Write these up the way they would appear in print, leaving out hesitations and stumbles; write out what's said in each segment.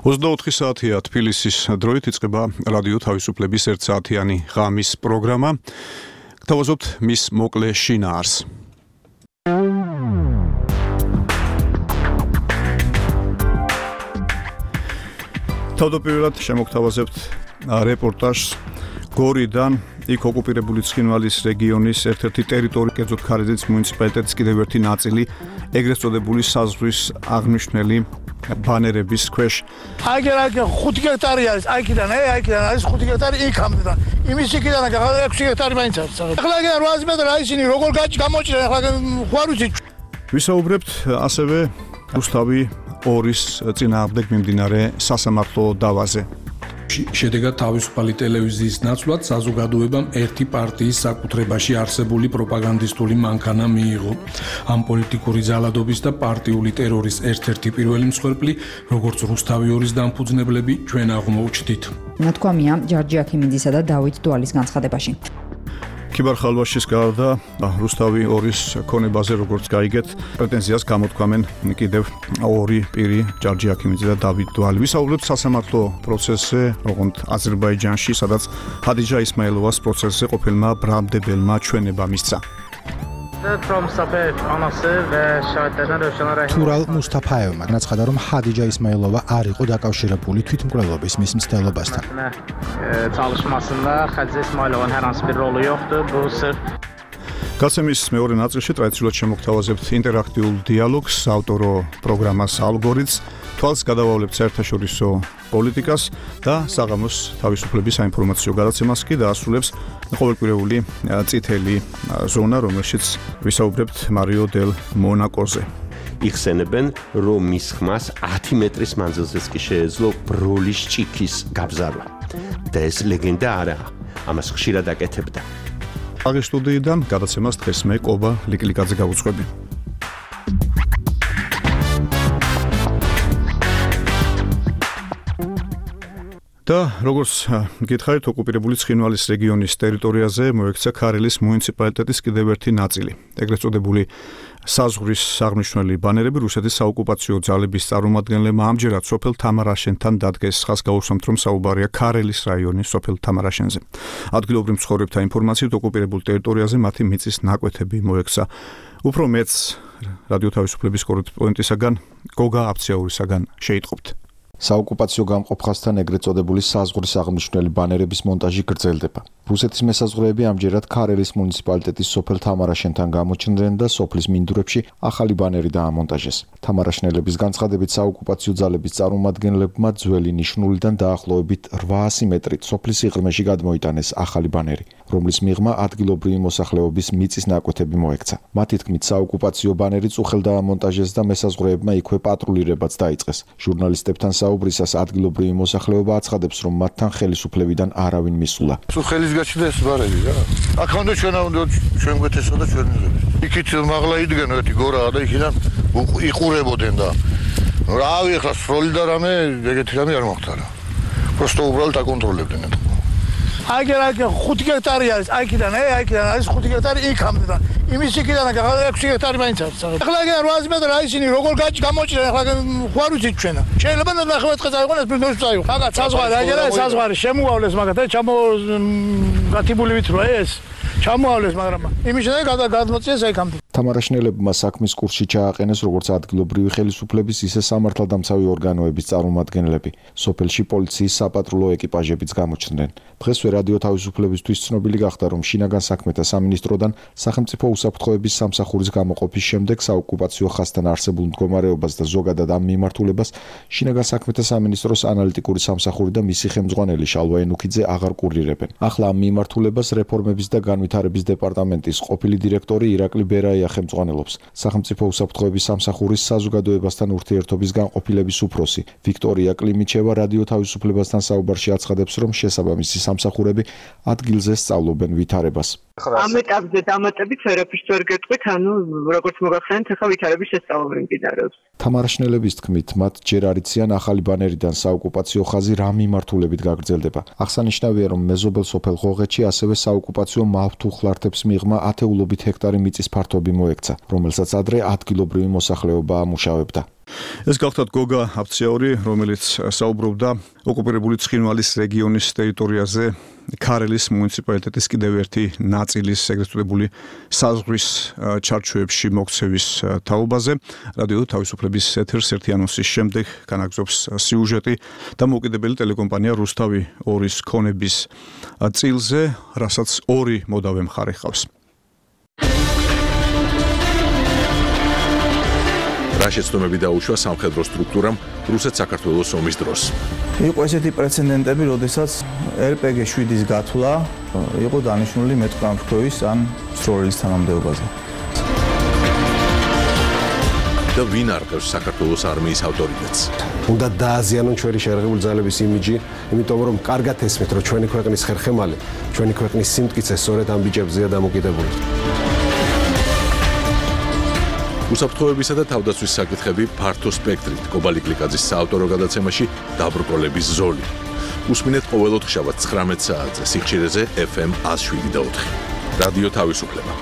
24 საათია თბილისის დროით იწყება რადიო თავისუფლების 1 საათიანი ღამის პროგრამა. გთავაზობთ მის მოკლე შინაარს. თავდაპირველად შემოგთავაზებთ რეპორტაჟს გორიდან, იქ ოკუპირებული ცხინვალის რეგიონის ერთ-ერთი ტერიტორია, კერძოდ ქარელის მუნიციპალიტეტის კიდევ ერთი ნაწილი, ეგრეთ წოდებული საზღვრის აღმნიშვნელი ბანერების ქვეშ. Აქ 5 ჰექტარი არის, აქედან არის 5 ჰექტარი იქამდე და იმის იქიდან 6 ჰექტარი მაინც არის. ახლა 800 მეტრ რა ისინი როგორ გამოჭრენ, ახლა ხوار ვიცი. ვისაუბრებთ ასევე რუსთავი 2-ის წინააღმდეგ მიმდინარე სასამართლო დავაზე. შედეგად თავისუფალი ტელევიზიის ნაცვლად საზოგადოებამ ერთი პარტიის საკუთრებაში არსებული პროპაგანდისტული მანქანა მიიღო. ამ პოლიტიკური ზალადობის და პარტიული ტერორის ერთ-ერთი პირველი მსხვერპლი, როგორც რუსთავი 2-ის დამფუძნებლები, ჩვენ აღმოუჩდით. ნათქვამია ჯარჯი აქიმიძისა და დავით დვალის განცხადებაში. ქიბარ-ხალვაშის გარდა რუსთავი 2-ის ქონებაზე როგორც გაიგეთ, პრეტენზიას გამოთქვამენ კიდევ 2 პირი, ჯარჯი აქიმიძე და დავით დვალი. ვისაუბრებთ სასამართლო პროცესზე, ოღონდ აზერბაიჯანში, სადაც ჰადიჯა ისმაილოვას პროცესზე ყოფილმა ბრალმდებელმა ჩვენება მისცა. თურალ მუსტაფაევმა განაცხადა, რომ ჰადიჯა ისმაილოვა არ იყო დაკავშირებული თვითმკვლელობის მის მცდელობასთან. გაცემის მეორე ნაწილში ტრადიციულად შემოგთავაზებთ ინტერაქტიულ დიალოგს, ავტორო პროგრამას ალგორითმს, თვალს გადავავლებთ საერთაშორისო პოლიტიკას და საღამოს თავისუფლების საინფორმაციო გადაცემას კი დაასრულებს ყოველკვირეული წითელი ზონა, რომელშიც ვისაუბრებთ მარიო დელ მონაკოზე. იხსენებენ, რომ მის ხმას 10 მეტრის მანძილზეც კი შეეძლო ბროლის ჭიქის გაბზარვა. და ეს ლეგენდა არაა, ამას ხშირად აკეთებდა. აღი სტუდიიდან გადაცემას დღეს მე კობა ლიკლიკაძე გავუძღვები. და როგორც გითხარით, ოკუპირებული ცხინვალის რეგიონის ტერიტორიაზე მოექცა ქარელის მუნიციპალიტეტის კიდევ ერთი ნაწილი. ეგრეთ წოდებული საზღვრის აღმნიშვნელი ბანერები რუსეთის საოკუპაციო ძალების წარმომადგენლებმა ამჯერად სოფელ თამარაშენთან დადგეს. ხაზს გაუსვამთ, რომ საუბარია ქარელის რაიონის სოფელ თამარაშენზე. ადგილობრივ მცხოვრებთა ინფორმაციით, ოკუპირებულ ტერიტორიაზე მათი მიწის ნაკვეთები მოექცა. უფრო მეც რადიო თავისუფლების კორესპონდენტისაგან გოგა აფციაურისაგან შეიტყობთ. საოკუპაციო გამყოფხასთან ეგრეთ წოდებული საზღვრის აღმნიშვნელი ბანერების მონტაჟი გრძელდება. რუსეთის მესაზღვრეები ამჯერად ქარელის მუნიციპალიტეტის სოფელ თამარაშენთან გამოჩნდნენ და სოფლის მინდვრებში ახალი ბანერი დაამონტაჟეს. თამარაშენელების განცხადებით, საოკუპაციო ძალების წარმომადგენლებმა ძველი ნიშნულიდან დაახლოებით 800 მეტრით სოფლის სიღრმეში გადმოიტანეს ახალი ბანერი, რომლის მიღმა ადგილობრივი მოსახლეობის მიწის ნაკვეთები მოექცა. მათი თქმით, საოკუპაციო ბანერი წუხელ დაამონტაჟეს და მესაზღვრეებმა იქვე პატრულირებაც დაიწყეს. ჟურნალისტებთან საუბრისას ადგილობრივი მოსახლეობა აცხადებს, რომ მათთან ხელისუფლებიდან არავინ მისულა. ხელის გაჩნდეს ბარები რა. აქამდე ჩვენ გვეთესო და ჩვენ მიღებთ. იქით მაღლა იდგენ ერთი გორაა და იქიდან იყურებოდნენ და რავი ახლა სროლი და რამე ეგეთი რამე არ მოხდა. просто უბრალოდ აკონტროლებდნენ. აქ 5 ჰექტარი არის, აქედან არის 5 ჰექტარი იქამდე და იმის იქიდან 6 ჰექტარი მაინც არის. ახლა 800 მეტრ რა ისინი როგორ გამოჭრენ, ახლა ხوار ვიცი ჩვენა. შეიძლება და 19 დღეს აიყვანეს ბიზნესს წაიღო. ხაგა საზღვარი, საზღვარი შემოავლეს მაგათ, გათიბული ვით რა ეს. ჩამოავლეს, მაგრამ იმის შემდეგ გადმოწიეს აქამდე. თამარაშენელებმა საქმის კურსში ჩააყენეს როგორც ადგილობრივი ხელისუფლების, ისე სამართალდამცავი ორგანოების წარმომადგენლები. სოფელში პოლიციის საპატრულო ეკიპაჟებიც გამოჩნდნენ. დღესვე რადიო თავისუფლებისთვის ცნობილი გახდა, რომ შინაგან საქმეთა სამინისტროდან სახელმწიფო უსაფრთხოების სამსახურის გამოყოფის შემდეგ საოკუპაციო ხაზთან არსებულ მდგომარეობას და ზოგადად ამ მიმართულებას შინაგან საქმეთა სამინისტროს ანალიტიკური სამსახური და მისი ხელმძღვანელი შალვა ენუქიძე აღარ კურირებენ. ახლა ამ მიმართულებას რეფორმების და განვითარების დეპარტამენტის ყოფილი დირექტორი ირაკლი ბერაია ხელმძღვანელობს. სახელმწიფო უსაფრთხოების სამსახურის საზოგადოებასთან ურთიერთობის განყოფილების უფროსი ვიქტორია კლიმიჩევა რადიო თავისუფლებასთან საუბარში აცხადებს, რომ შესაბამისი სამსახურები ადგილზე სწავლობენ ვითარებას. ამ ეტაპზე დამატებით ვერაფერს ვერ გეტყვით, ანუ როგორც მოგახსენეთ, ახლა ვითარების შესწავლები მიმდინარეობს. თამარაშენელების თქმით, მათ ჯერ არ იციან ახალი ბანერიდან საოკუპაციო ხაზი რა მიმართულებით გაგრძელდება. აღსანიშნავია, რომ მეზობელ სოფელ ღოღეთში ასევე საოკუპაციო მავთუხლართებს მიღმა ათეულობით ჰექტარი მიწის ფართობი მოექცა, რომელსაც ადრე ადგილობრივი მოსახლეობა ამუშავებდა. ეს გახლავთ გოგა აფციაური, რომელიც საუბრობდა ოკუპირებული ცხინვალის რეგიონის ტერიტორიაზე ქარელის მუნიციპალიტეტის კიდევ ერთი ნაწილის ეგრეთ წოდებული საზღვრის ჩარჩოებში მოქცევის თაობაზე. რადიო თავისუფლების ეთერს ერთი ანონსის შემდეგ განაგზობს სიუჟეტი დამოუკიდებელი ტელეკომპანია რუსთავი 2-ის ქონების წილზე, რასაც ორი მოდავე მხარე ხავს. რა შეცდომები დაუშვა სამხედრო სტრუქტურამ რუსეთ-საქართველოს ომის დროს. იყო ესეთი პრეცედენტები, როდესაც RPG 7-ის გათვლა იყო დანიშნული მეტყამფრქვევის ან სროლის თანამდებობაზე. და ვინ არყევს საქართველოს არმიის ავტორიტეტს? უნდა დააზიანონ ჩვენი შერღებული ძალების იმიჯი, იმიტომ რომ კარგად ესმით, რომ ჩვენი ქვეყნის ხერხემალი, ჩვენი ქვეყნის სიმტკიცე სწორედ ამ ბიჭებზეა დამოკიდებული. უსაფრთხოებისა და თავდაცვის საკითხები ფართო სპექტრით კობალი კლიკაძის საავტორო გადაცემაში დაბრკოლების ზოლი. უსმინეთ ყოველ ოთხშაბათს 19 საათზე სიხშირეზე FM 107.4. რადიო თავისუფლება.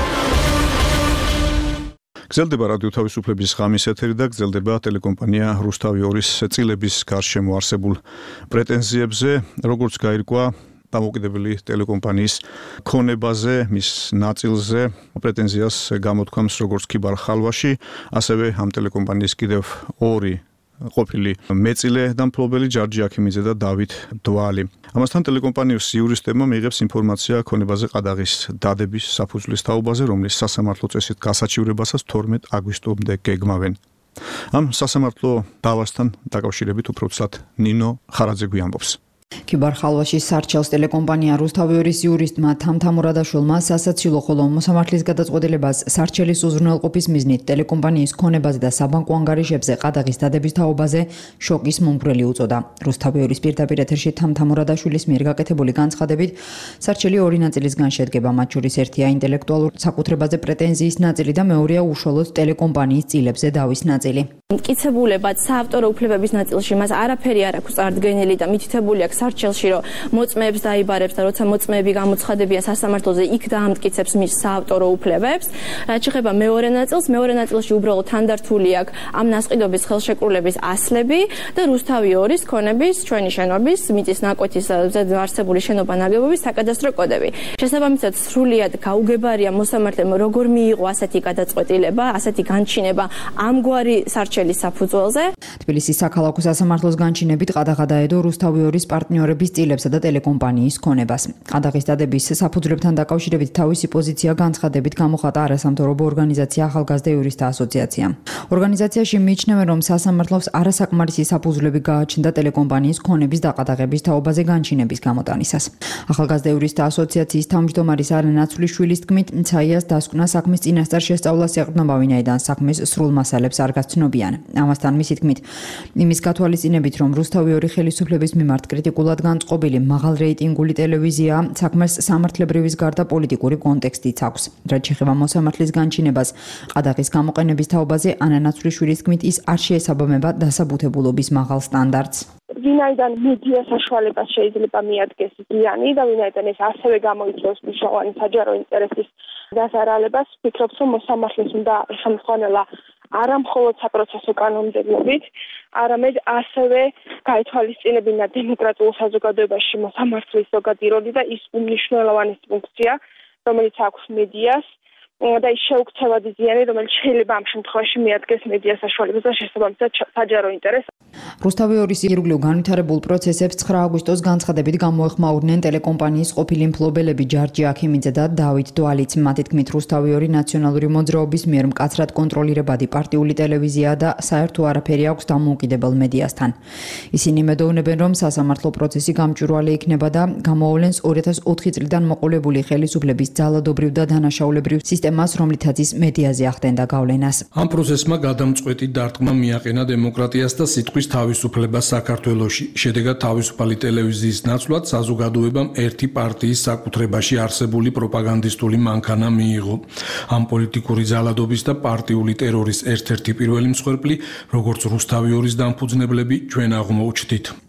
გრძელდება რადიო თავისუფლების ღამის ეთერი და გრძელდება ტელეკომპანია რუსთავი 2-ის წილების გარშემო არსებულ პრეტენზიებზე, როგორც გაირკვა დამოუკიდებელი ტელეკომპანიის ქონებაზე, მის ნაწილზე პრეტენზიას გამოთქვამს როგორც ქიბარ ხალვაში, ასევე ამ ტელეკომპანიის კიდევ ორი ყოფილი მეწილე და მფლობელი ჯარჯი აქიმიძე და დავით დვალი. ამასთან ტელეკომპანიის იურისტებმა მიიღებს ინფორმაცია ქონებაზე ყადაღის დადების საფუძვლის თაობაზე, რომლის სასამართლო წესით გასაჩივრებასაც 12 აგვისტომდე გეგმავენ. ამ სასამართლო დავასთან დაკავშირებით უფრო ცუდად ნინო ხარაძე გვიამბობს. ქიბარ ხალვაშის სარჩელს ტელეკომპანია რუსთავი 2-ის იურისტმა თამთამურადაშვილმა სასაცილო ხოლო მოსამართლის გადაწყვეტილებას სარჩელის უზრუნველყოფის მიზნით ტელეკომპანიის ქონებაზე და საბანკო ანგარიშებზე ყადაღის დადების თაობაზე შოკის მომგვრელი უწოდა. რუსთავი 2-ის პირდაპირ ეთერში თამთამურადაშვილის მიერ გაკეთებული განცხადებით სარჩელი ორი ნაწილისგან შედგება, მათ შორის ერთია ინტელექტუალურ საკუთრებაზე პრეტენზიის ნაწილი და მეორეა უშუალოდ ტელეკომპანიის წილებზე დავის ნაწილი. მტკიცებულებად საავტორო უფლებების ნაწილში მას არაფერი არ აქვს წარდგენილი და მითითებული აქვს სარჩელში, რომ მოწმეებს დაიბარებს და როცა მოწმეები გამოცხადებიან სასამართლოზე, იქ დაამტკიცებს მის საავტორო უფლებებს. რაც შეეხება მეორე ნაწილს, მეორე ნაწილში უბრალოდ თანდართული აქვს ამ ნასყიდობის ხელშეკრულების ასლები და რუსთავი 2-ის ქონების ჩვენი შენობის მიწის ნაკვეთის არსებული შენობა ნაგებობის საკადასტრო კოდები. შესაბამისად, სრულიად გაუგებარია მოსამართლემ როგორ მიიღო ასეთი გადაწყვეტილება, ასეთი განჩინება ამგვარი სარჩელის საფუძველზე. თბილისის საქალაქო სასამართლოს განჩინებით ყადაღა დაედო რუსთავი 2-ის პარტნიორების წილებსა და ტელეკომპანიის ქონებას. ყადაღის დადების საფუძვლებთან დაკავშირებით თავისი პოზიცია განცხადებით გამოხატა არასამთავრობო ორგანიზაცია ახალგაზრდა იურისტთა ასოციაცია. ორგანიზაციაში მიიჩნევენ, რომ სასამართლოს არასაკმარისი საფუძვლები გააჩნდა ტელეკომპანიის ქონების დაყადაღების თაობაზე განჩინების გამოტანისას. ახალგაზრდა იურისტთა ასოციაციის თავმჯდომარის არანა ნაცვლიშვილის თქმით, ცაიას დასკვნა საქმის წინასწარ შესწავლას ეყრდნობა, ვინაიდან საქმის სრულ მასალებს არ გაცნობიან. ამასთან მისი თქმით, იმის გათვალისწინებით, რომ რუსთავი 2 ხელისუფლების მიმართ კრიტიკულად განწყობილი მაღალ რეიტინგული ტელევიზია, საქმეს სამართლებრივის გარდა პოლიტიკური კონტექსტიც აქვს. რაც შეეხება მოსამართლის განჩინებას ყადაღის გამოყენების თაობაზე, ანა ნაცვლიშვილის თქმით, ის არ შეესაბამება დასაბუთებულობის მაღალ სტანდარტს. ვინაიდან მედია საშუალებას შეიძლება მიადგეს ზიანი და ვინაიდან ეს ასევე გამოიწვევს მნიშვნელოვანი საჯარო ინტერესის დასარალებას, ვფიქრობ, რომ მოსამართლეს უნდა ხელმძღვანელა არა მხოლოდ საპროცესო კანონმდებლობით, არამედ ასევე გაითვალისწინებინა დემოკრატიულ საზოგადოებაში მოსამართლის ზოგადი როლი და ის უმნიშვნელოვანესი ფუნქცია, რომელიც აქვს მედიას და ის შეუქცევადი ზიანი, რომელიც შეიძლება ამ შემთხვევაში მიადგეს მედია საშუალებას და შესაბამისად საჯარო ინტერესს. რუსთავი 2-ის ირგვლივ განვითარებულ პროცესებს 9 აგვისტოს განცხადებით გამოეხმაურნენ ტელეკომპანიის ყოფილი მფლობელები ჯარჯი აქიმიძე და დავით დვალიც. მათი თქმით, რუსთავი 2 ნაციონალური მოძრაობის მიერ მკაცრად კონტროლირებადი პარტიული ტელევიზია და საერთო არაფერი აქვს დამოუკიდებელ მედიასთან. ისინი მედოვნებენ, რომ სასამართლო პროცესი გამჭვირვალე იქნება და გამოავლენს 2004 წლიდან მოყოლებული ხელისუფლების ძალადობრივ და დანაშაულებრივ სისტემას, რომლითაც ის მედიაზე ახდენდა გავლენას. ამ პროცესმა გადამწყვეტი დარტყმა მიაყენა დემოკრატიას და სიტყვის თავისუფლებას საქართველოში. შედეგად თავისუფალი ტელევიზიის ნაცვლად საზოგადოებამ ერთი პარტიის საკუთრებაში არსებული პროპაგანდისტული მანქანა მიიღო. ამ პოლიტიკური ძალადობის და პარტიული ტერორის ერთ-ერთი პირველი მსხვერპლი, როგორც რუსთავი 2-ის დამფუძნებლები, ჩვენ აღმოუჩდით.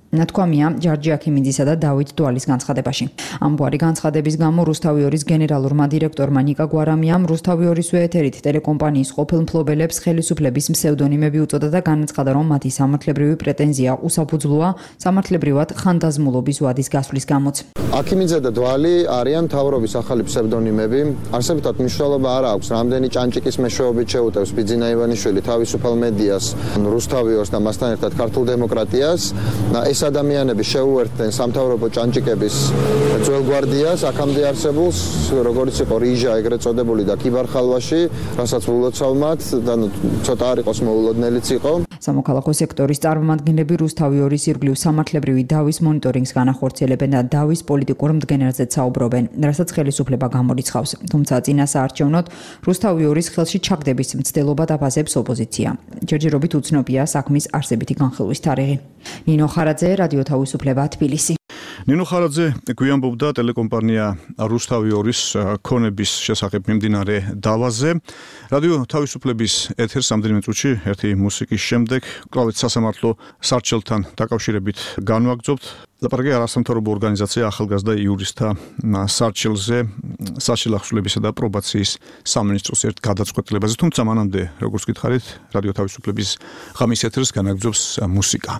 ნათქვამია ჯარჯი აქიმიძისა და დავით დვალის განცხადებაში. ამგვარი განცხადების გამო რუსთავი 2-ის გენერალურმა დირექტორმა ნიკა გვარამიამ რუსთავი 2-ის ეთერით ტელეკომპანიის ყოფილ მფლობელებს ხელისუფლების ფსევდონიმები უწოდა და განაცხადა, რომ მათი სამართლებრივი პრეტენზია უსაფუძვლოა სამართლებრივად ხანდაზმულობის ვადის გასვლის გამოც. აქიმიძე და დვალი არიან მთავრობის ახალი ფსევდონიმები. არსებითად მნიშვნელობა არ აქვს, რამდენი ჭანჭიკის მეშვეობით შეუტევს ბიძინა ივანიშვილი თავისუფალ მედიას, რუსთავი 2-ს და მასთან ერთად ქართულ დემოკრატიას. ეს ადამიანები შეუერთდნენ სამთავრობო ჭანჭიკების ძველგვარდიას, აქამდე არსებულს, როგორც იყო რიჟა ეგრეთ წოდებული და კიბარხალვაში, რასაც ულოცავმათ და ცოტა არ იყოს მოულოდნელიც იყო. სამოქალაქო სექტორის წარმომადგენლები რუსთავი 2-ის ირგვლივ სამართლებრივი დავის მონიტორინგს განახორციელებენ და დავის პოლიტიკურ მდგენელზეც საუბრობენ, რასაც ხელისუფლება გამორიცხავს. თუმცა წინასაარჩევნოდ რუსთავი 2-ის ხელში ჩაგდების მცდელობა დაფასებს ოპოზიცია. ჯერჯერობით უცნობია საქმის არსებითი განხილვის თარიღი. ნინო ხარაძე, რადიო თავისუფლება, თბილისი. ნინო ხარაძე გვიამბობდა ტელეკომპანია რუსთავი 2-ის ქონების შესახებ მიმდინარე დავაზე. რადიო თავისუფლების ეთერს რამდენიმე წუთში ერთი მუსიკის შემდეგ კვლავ სასამართლო სარჩელთან დაკავშირებით განვაგრძობთ. ლაპარაკია არასამთავრობო ორგანიზაცია ახალგაზრდა იურისტთა სარჩელზე, საშილახსვლებისა და პრობაციის სამინისტროს ერთ გადაწყვეტილებაზე. თუმცა მანამდე, როგორც გითხარით, რადიო თავისუფლების ღამის ეთერს განაგრძობს მუსიკა.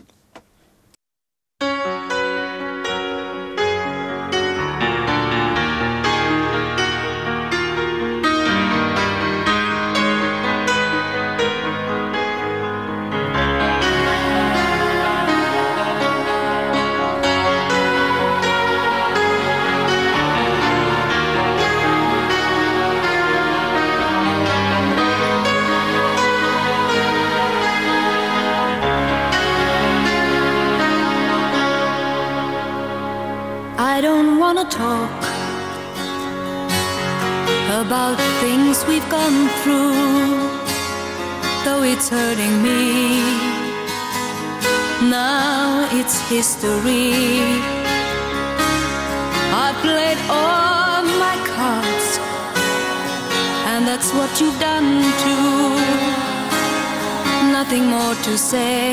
Talk about things we've gone through, though it's hurting me. Now it's history. I played all my cards, and that's what you've done too. Nothing more to say,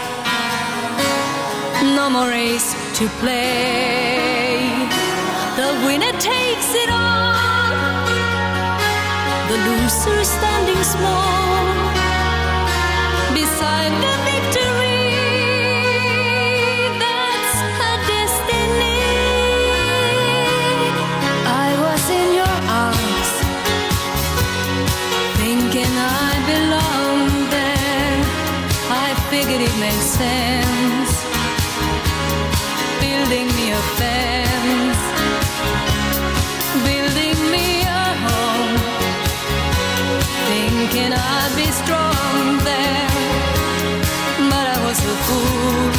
no more race to play. The winner takes it all, the loser standing small beside the victory. That's her destiny. I was in your arms, thinking I belonged there. I figured it made sense, building me a fence, building me a home, thinking I'd be strong there, but I was a fool,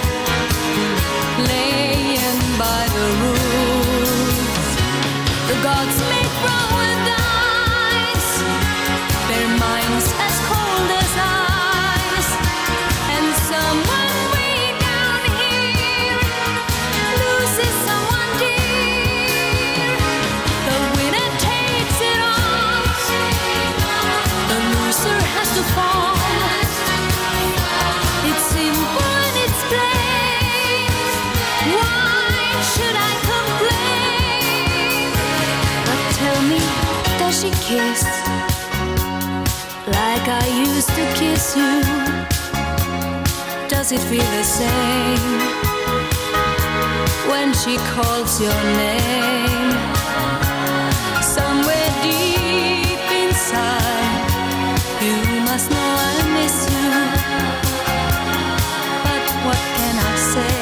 laying by the rules. The gods make wrong with dice, their minds as cold as ice, and someone way down here loses someone dear. The winner takes it all, the loser has to fall. It's simple and it's plain, why should I complain? But tell me, does she kiss like I used to kiss you? Does it feel the same when she calls your name? Somewhere deep inside, you must know I miss you. But what can I say?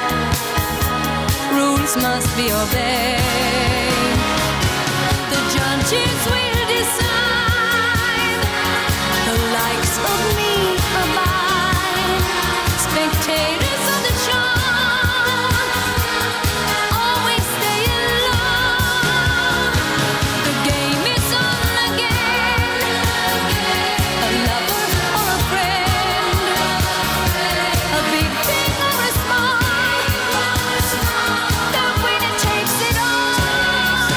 Rules must be obeyed. The judges will decide, the likes of me abide. Spectators of the show always stay alone. The game is on again, a lover or a friend, a big thing or a small, the winner takes it all.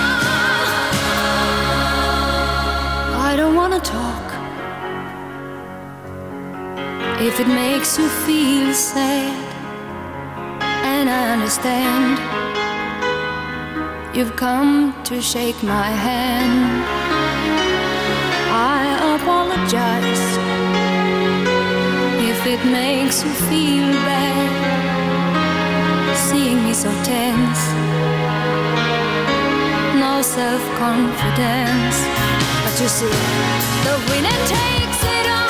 I don't wanna talk if it makes you feel sad. then I understand. You've come to shake my hand. I apologize if it makes you feel bad, seeing me so tense, no self-confidence. But you see, the winner takes it all.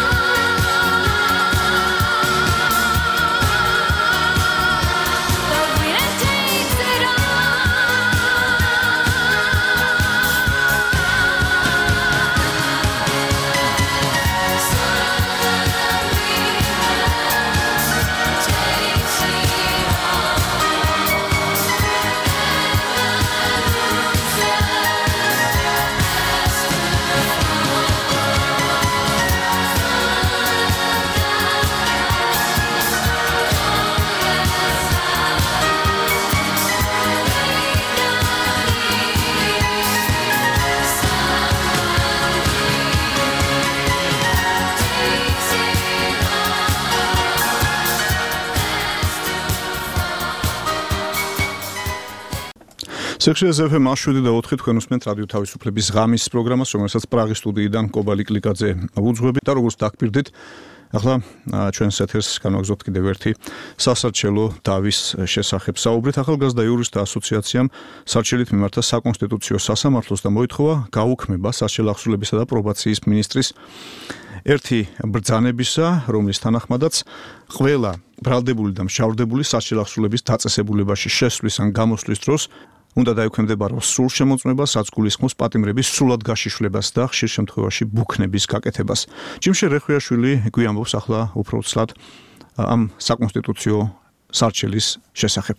სექციაზე FM 7 და 4 თქვენ უსმენთ რადიო თავისუფლების ღამის პროგრამას, რომელსაც პრაღის სტუდიიდან კობალი კლიკაძე უძღვებით და როგორც დაგპირდით, ახლა ჩვენს ეთერს განვაგრძობთ კიდევ ერთი სასარჩელო დავის შესახებ საუბრით. ახალგაზრდა იურისტთა ასოციაციამ სარჩელით მიმართა საკონსტიტუციო სასამართლოს და მოითხოვა გაუქმება სასჯელ ახსულებისა და პრობაციის მინისტრის ერთი ბრძანებისა, რომლის თანახმადაც ყველა ბრალდებული და მშავრდებული სასჯელ ახსულების დაწესებულებაში შესვლის ან გამოსვლის დროს უნდა დაექვემდებაროს სრულ შემოწმებას, რაც გულისხმობს პატიმრების სრულად გაშიშვლებას და ხშირ შემთხვევაში ბუქნების გაკეთებას. ჯიმშე რეხვიაშვილი გვიამბობს ახლა უფრო ცლად ამ საკონსტიტუციო სარჩელის შესახებ.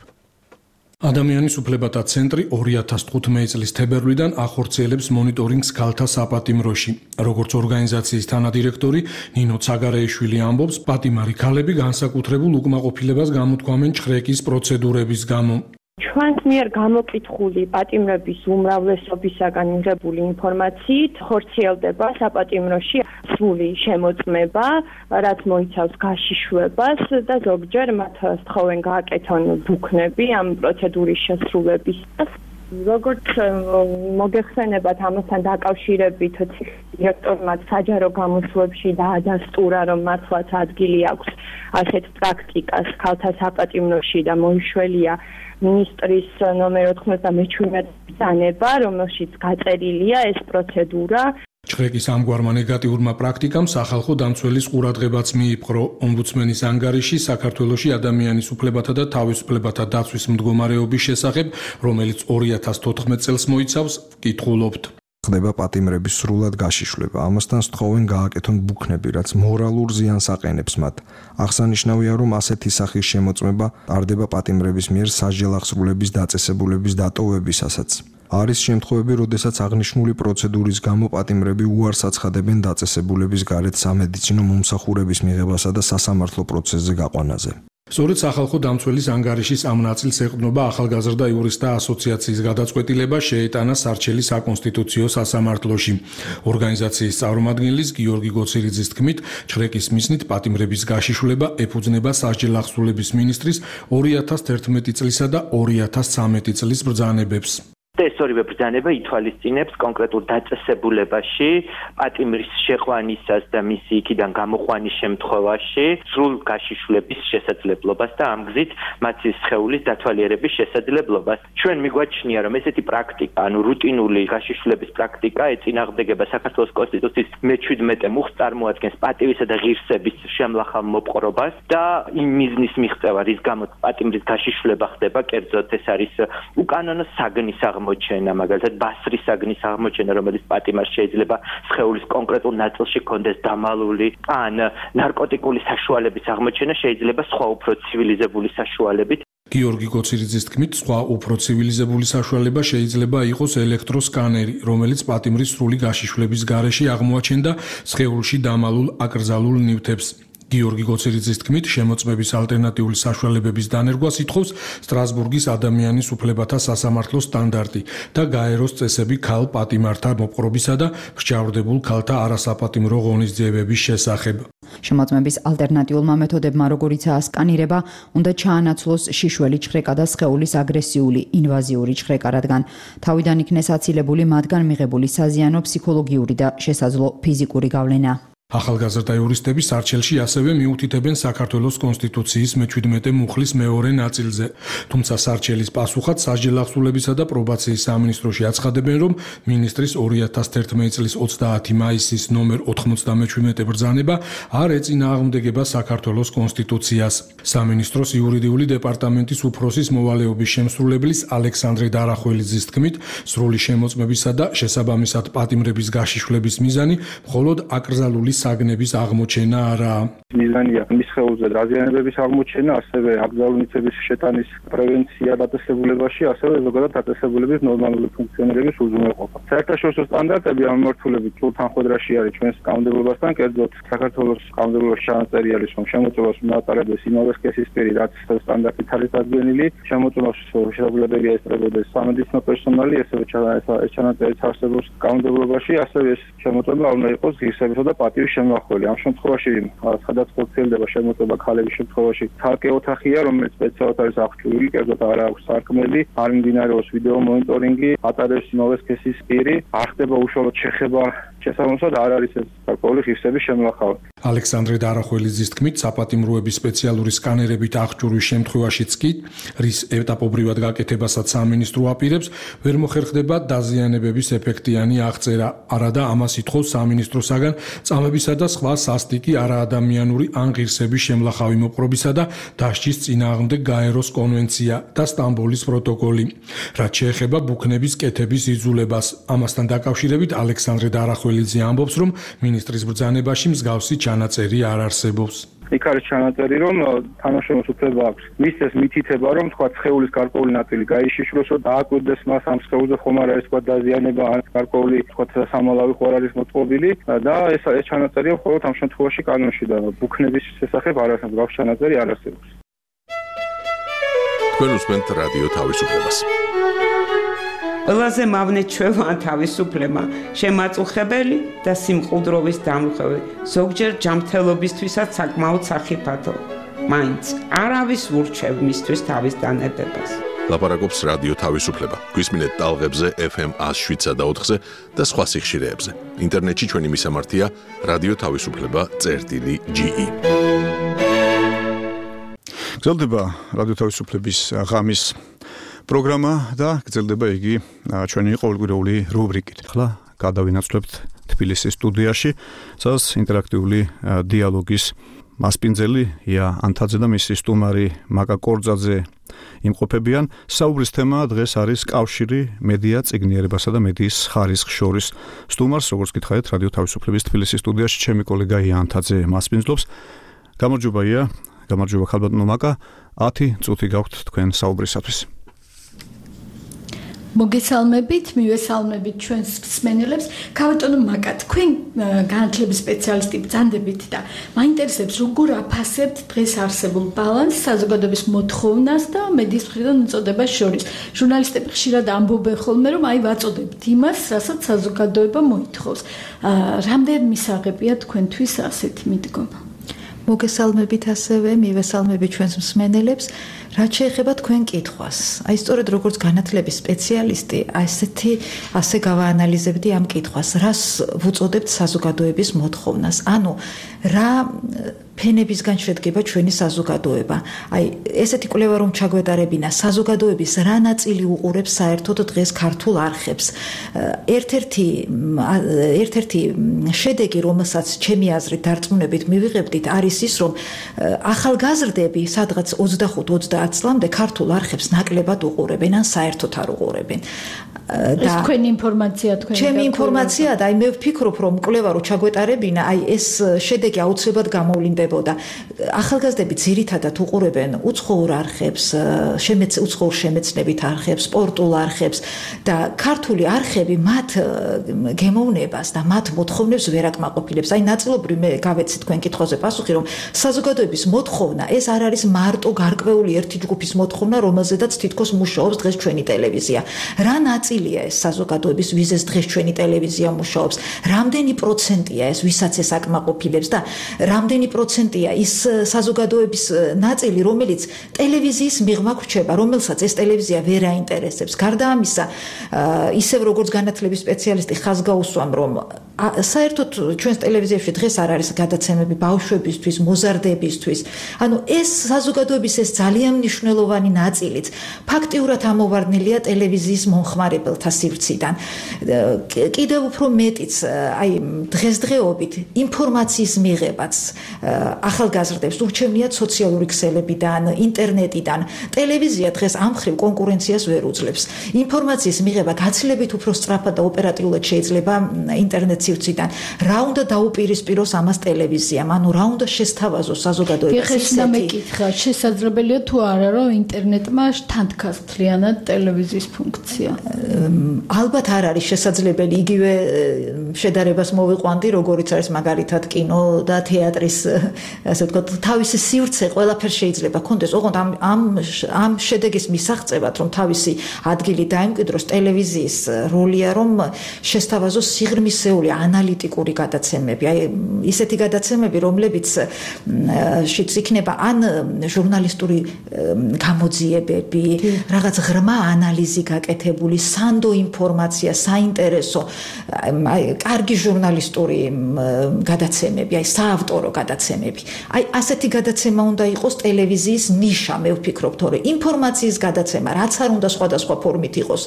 ადამიანის უფლებათა ცენტრი 2015 წლის თებერვლიდან ახორციელებს მონიტორინგს ქალთა საპატიმროში. როგორც ორგანიზაციის თანადირექტორი ნინო ცაგარეიშვილი ამბობს, პატიმარი ქალები განსაკუთრებულ უკმაყოფილებას გამოთქვამენ ჩხრეკის პროცედურების გამო. ჩვენს მიერ გამოკითხული პატიმრების უმრავლესობისაგან მიღებული ინფორმაციით ხორციელდება საპატიმროში სრული შემოწმება, რაც მოიცავს გაშიშვებას და ზოგჯერ მათ სთხოვენ გააკეთონ ბუქნები ამ პროცედურის შესრულებისას. როგორც მოგეხსენებათ, ამასთან დაკავშირებით დირექტორმა საჯარო გამოსვლებში დაადასტურა, რომ მართლაც ადგილი აქვს ასეთ პრაქტიკას ქალთა საპატიმროში და მოიშველია მინისტრის ნომერ 97 ბრძანება, რომელშიც გაწერილია ეს პროცედურა. ჩხრეკის ამგვარმა ნეგატიურმა პრაქტიკამ სახალხო დამცველის ყურადღებაც მიიპყრო. ომბუდსმენის ანგარიში საქართველოში ადამიანის უფლებათა და თავისუფლებათა დაცვის მდგომარეობის შესახებ, რომელიც 2014 წელს მოიცავს, ვკითხულობთ. ხდება პატიმრების სრულად გაშიშვლება. ამასთან სთხოვენ გააკეთონ ბუქნები, რაც მორალურ ზიანს აყენებს მათ. აღსანიშნავია, რომ ასეთი სახის შემოწმება ტარდება პატიმრების მიერ სასჯელახსრულების დაწესებულების დატოვებისასაც. არის შემთხვევები, როდესაც აღნიშნული პროცედურის გამო პატიმრები უარს აცხადებენ დაწესებულების გარეთ სამედიცინო მომსახურების მიღებასა და სასამართლო პროცესზე გაყვანაზე. სწორედ სახალხო დამცველის ანგარიშის ამ ნაწილს ეყრდნობა ახალგაზრდა იურისტთა ასოციაციის გადაწყვეტილება შეეტანა სარჩელის საკონსტიტუციო სასამართლოში. ორგანიზაციის წარმომადგენლის გიორგი გოცირიძის თქმით, ჩხრეკის მიზნით პატიმრების გაშიშვლება ეფუძნება სასჯელახსრულების მინისტრის 2011 წლისა და 2013 წლის ბრძანებებს. ეს ორივე ბრძანება ითვალისწინებს კონკრეტულ დაწესებულებაში პატიმრის შეყვანისას და მისი იქიდან გამოყვანის შემთხვევაში სრულ გაშიშვლების შესაძლებლობას და ამ გზით მათი სხეულის დათვალიერების შესაძლებლობას. ჩვენ მიგვაჩნია, რომ ესეთი პრაქტიკა, ანუ რუტინული გაშიშვლების პრაქტიკა ეწინააღმდეგება საქართველოს კონსტიტუციის მე-17 მუხტს წარმოადგენს პატივისა და ღირსების შემლახავ მოპყრობას და იმ მიზნის მიღწევა, რის გამოც პატიმრის გაშიშვლება ხდება, კერძოდ ეს არის უკანონო საგნის აღმოჩენა, მაგალითად ბასრის საგნის აღმოჩენა, რომელიც პატიმარს შეიძლება სხეულის კონკრეტულ ნაწილში კონდეს დამალული, ან ნარკოტიკული საშუალების აღმოჩენა შეიძლება სხვა უფრო ცივილიზებული საშუალებით. გიორგი გოცირიძის თქმით, სხვა უფრო ცივილიზებული საშუალება შეიძლება იყოს ელექტროსკანერი, რომელიც პატიმრის სრული გაშიშვლების გარეშე აღმოაჩენდა სხეულში დამალულ აკრძალულ ნივთებს. გიორგი გოცერიძის თქმით, შემოწმების ალტერნატიული საშუალებების დანერგვას ითხოვს სტრასბურგის ადამიანის უფლებათა სასამართლოს სტანდარტი და გაეროს წესები ქალ პატიმართა მოპყრობისა და მსჯავრდებულ ქალთა არასაპატიმრო ღონისძიებების შესახებ. შემოწმების ალტერნატიულმა მეთოდებმა, როგორიცაა სკანირება, უნდა ჩაანაცვლოს შიშველი ჩხრეკა და სხეულის აგრესიული, ინვაზიური ჩხრეკა, რადგან თავიდან იქნეს აცილებული მათგან მიღებული საზიანო ფსიქოლოგიური და შესაძლო ფიზიკური გავლენა. ახალგაზრდა იურისტები სარჩელში ასევე მიუთითებენ საქართველოს კონსტიტუციის მე-17 მუხლის მეორე ნაწილზე. თუმცა სარჩელის პასუხად სასჯელახსულებისა და პრობაციის სამინისტროში აცხადებენ, რომ მინისტრის 2011 წლის 30 მაისის ნომერ 97 ბრძანება არ ეწინააღმდეგება საქართველოს კონსტიტუციას. სამინისტროს იურიდიული დეპარტამენტის უფროსის მოვალეობის შემსრულებლის ალექსანდრე დარახველიძის თქმით, სრული შემოწმებისა და შესაბამისად პატიმრების გაშიშვლების მიზანი მხოლოდ აკრძალული საგნების აღმოჩენა არაა. მიზანია მის ხელზე დაზიანებების აღმოჩენა, ასევე აკრძალული მიწების შეტანის პრევენცია დაწესებულებაში, ასევე ზოგადად დაწესებულების ნორმალური ფუნქციონირების უზრუნველყოფა. საერთაშორისო სტანდარტები ამ მიმართულებით სულ თანხმედრაში არის ჩვენს კანონმდებლობასთან, კერძოდ საქართველოს კანონმდებლობაში ჩანაწერი არის, რომ შემოწმებას უნდა ატარებდეს იმავე სქესის პირი, რაც სტანდარტით არის დადგენილი. შემოწმებას შესაძლებელია ესწრებოდეს სამედიცინო პერსონალი, ასევე ეს ჩანაწერიც არსებობს კანონმდებლობაში, ასევე ეს შემოწმება უნდა იყოს ღირსებისა და პატივის შემოხველი. ამ შემთხვევაში სადაც ხორციელდება შემოწმება ქალების შემთხვევაში თალკე ოთახია, რომელიც სპეციალურად არის აღჭურვილი, კერძოდ არ აქვს სარკმელი, არ მიმდინარეობს ვიდეო მონიტორინგი, ატარებს იმავე სქესის პირი, არ ხდება უშუალოდ შეხება, შესაბამისად არ არის ეს გარკვეული ღირსების შემლახავი. ალექსანდრე დარახველიძის თქმით, საპატიმროების სპეციალური სკანერებით აღჭურვის შემთხვევაშიც კი, რის ეტაპობრივად გაკეთებასაც სამინისტრო აპირებს, ვერ მოხერხდება დაზიანებების ეფექტიანი აღწერა, არადა ამას ითხოვს სამინისტროსაგან წამებისა და სხვა სასტიკი არაადამიანური ან ღირსების შემლახავი მოპყრობისა და დასჯის წინააღმდეგ გაეროს კონვენცია და სტამბოლის პროტოკოლი. რაც შეეხება ბუქნების კეთების იძულებას, ამასთან დაკავშირებით ალექსანდრე დარახველიძე ამბობს, რომ მინისტრის ბრძანებაში მსგავსი ჩანაწერი არ არსებობს. იქ არის ჩანაწერი, რომ თანაშემწე უფლება აქვს მისცეს მითითება, რომ თქვა სხეულის გარკვეული ნაწილი გაიშიშვროსო და აკვირდეს მას ამ სხეულზე ხომ არ არის თქვა დაზიანება ან გარკვეული თქვა სამალავი ხო არ არის მოწყობილი და ეს ჩანაწერია მხოლოდ ამ შემთხვევაში კანონში და ბუქნების შესახებ არ არსებობს გავს ჩანაწერი არ არსებობს. თქვენ უსმენთ რადიო თავისუფლებას. ყველაზე მავნე ჩვევა თავისუფლება, შემაწუხებელი და სიმყუდროვის დამრღვევი, ზოგჯერ ჯანმრთელობისთვისაც საკმაოდ სახიფათო. მაინც არავის ურჩევ მისთვის თავის დანებებას. ლაპარაკობს რადიო თავისუფლება. გვისმინეთ ტალღებზე FM 107.4-ზე და სხვა სიხშირეებზე. ინტერნეტში ჩვენი მისამართია რადიო თავისუფლება.ge. გრძელდება რადიო თავისუფლების ღამის პროგრამა და გრძელდება იგი ჩვენი ყოველკვირეული რუბრიკით. ახლა გადავინაცვლებთ თბილისის სტუდიაში, სადაც ინტერაქტიული დიალოგის მასპინძელი ია ანთაძე და მისი სტუმარი მაკა კორძაძე იმყოფებიან. საუბრის თემა დღეს არის კავშირი მედია წიგნიერებასა და მედიის ხარისხს შორის. სტუმარს, როგორც გითხარით, რადიო თავისუფლების თბილისის სტუდიაში ჩემი კოლეგა ია ანთაძე მასპინძლობს. გამარჯობა ია, გამარჯობა ხალბატონო მაკა, 10 წუთი გაქვთ თქვენ საუბრისათვის. მოგესალმებით, მივესალმებით ჩვენს მსმენელებს. ქალბატონო მაკა, თქვენ განათლების სპეციალისტი ბრძანდებით და მაინტერესებს, როგორ აფასებთ დღეს არსებულ ბალანსს საზოგადოების მოთხოვნას და მედიის მხრიდან უწოდებას შორის. ჟურნალისტები ხშირად ამბობენ ხოლმე, რომ აი ვაწოდებთ იმას, რასაც საზოგადოება მოითხოვს. რამდენ მისაღებია თქვენთვის ასეთი მიდგომა? მოგესალმებით ასევე, მივესალმებით ჩვენს მსმენელებს. რაც შეეხება თქვენ კითხვას, აი სწორედ როგორც განათლების სპეციალისტი, ასე გავაანალიზებდი ამ კითხვას, რას ვუწოდებთ საზოგადოების მოთხოვნას. ანუ რა ფენებისგან შედგება ჩვენი საზოგადოება. აი ესეთი კვლევა რომ ჩაგვეტარებინა, საზოგადოების რა ნაწილი უყურებს საერთოდ დღეს ქართულ არხებს. ერთ-ერთი შედეგი, რომელსაც ჩემი აზრით დარწმუნებით მივიღებდით, არის ის, რომ ახალგაზრდები სადღაც 25-30 წლამდე ქართულ არხებს ნაკლებად უყურებენ ან საერთოდ არ უყურებენ. ეს თქვენი ინფორმაცია თქვენი. ჩემი ინფორმაცია და მე ვფიქრობ რომ კვლევა რო ჩაგვეტარებინა, ეს შედეგი აუცილებლად გამოვლინდებოდა. ახალგაზრდები ძირითადად უყურებენ უცხოურ არხებს, უცხოურ შემეცნებით არხებს, სპორტულ არხებს და ქართული არხები მათ გემოვნებას და მათ მოთხოვნებს ვერ აკმაყოფილებს. აი ნაწილობრივ მე გავეცი თქვენ კითხვაზე პასუხი, რომ საზოგადოების მოთხოვნა ეს არ არის მარტო გარკვეული ერთი ჯგუფის მოთხოვნა, რომელზედაც თითქოს მუშაობს დღეს ჩვენი ტელევიზია. რა ნაწილია ეს საზოგადოების, ვიზეს დღეს ჩვენი ტელევიზია მუშაობს? რამდენი პროცენტია ეს, ვისაც ეს აკმაყოფილებს და რამდენი პროცენტია ის საზოგადოების ნაწილი, რომელიც ტელევიზიის მიღმა გვჩება, რომელსაც ეს ტელევიზია ვერ აინტერესებს. გარდა ამისა, ისევ როგორც განათლების სპეციალისტი ხაზს გაუსვამ, რომ საერთოდ ჩვენს ტელევიზიაში დღეს არ არის გადაცემები ბავშვებისთვის, მოზარდებისთვის. ანუ ეს საზოგადოების ეს ძალიან მნიშვნელოვანი ნაწილიც ფაქტიურად ამოვარდნილია ტელევიზიის მომხმარებელთა სივრციდან. კიდევ უფრო მეტიც, აი დღესდღეობით ინფორმაციის მიღებაც ახალგაზრდებს ურჩევნიათ სოციალური ქსელებიდან, ინტერნეტიდან. ტელევიზია დღეს ამ მხრივ კონკურენციას ვერ უძლებს. ინფორმაციის მიღება გაცილებით უფრო სწრაფად და ოპერატიულად შეიძლება ინტერნეტ სივრციდან. რა უნდა დაუპირისპიროს ამას ტელევიზიამ? ანუ რა უნდა შესთავაზოს საზოგადოებას? ეხლა დამეკითხა, შესაძლებელია თუ არა, რომ ინტერნეტმა თანთქას მთლიანად ტელევიზიის ფუნქცია? ალბათ არ არის შესაძლებელი. იგივე შედარებას მოვიყვანდი, როგორიც არის მაგალითად კინო და თეატრის, ასე ვთქვათ, თავისი სივრცე ყველაფერს შეიძლება ქონდეს. ოღონდ ამ შედეგის მისაღწევად, რომ თავისი ადგილი დაემკვიდროს, ტელევიზიის როლია, რომ შესთავაზოს სიღრმისეული ანალიტიკური გადაცემები. აი ისეთი გადაცემები, რომლებიც შიც იქნება ან ჟურნალისტური გამოძიებები, რაღაც ღრმა ანალიზი გაკეთებული, სანდო ინფორმაცია, საინტერესო, აი კარგი ჟურნალისტური გადაცემები, აი საავტორო გადაცემები. აი ასეთი გადაცემა უნდა იყოს ტელევიზიის ნიშა, მე ვფიქრობ, თორე ინფორმაციის გადაცემა, რაც არ უნდა სხვადასხვა ფორმით იყოს.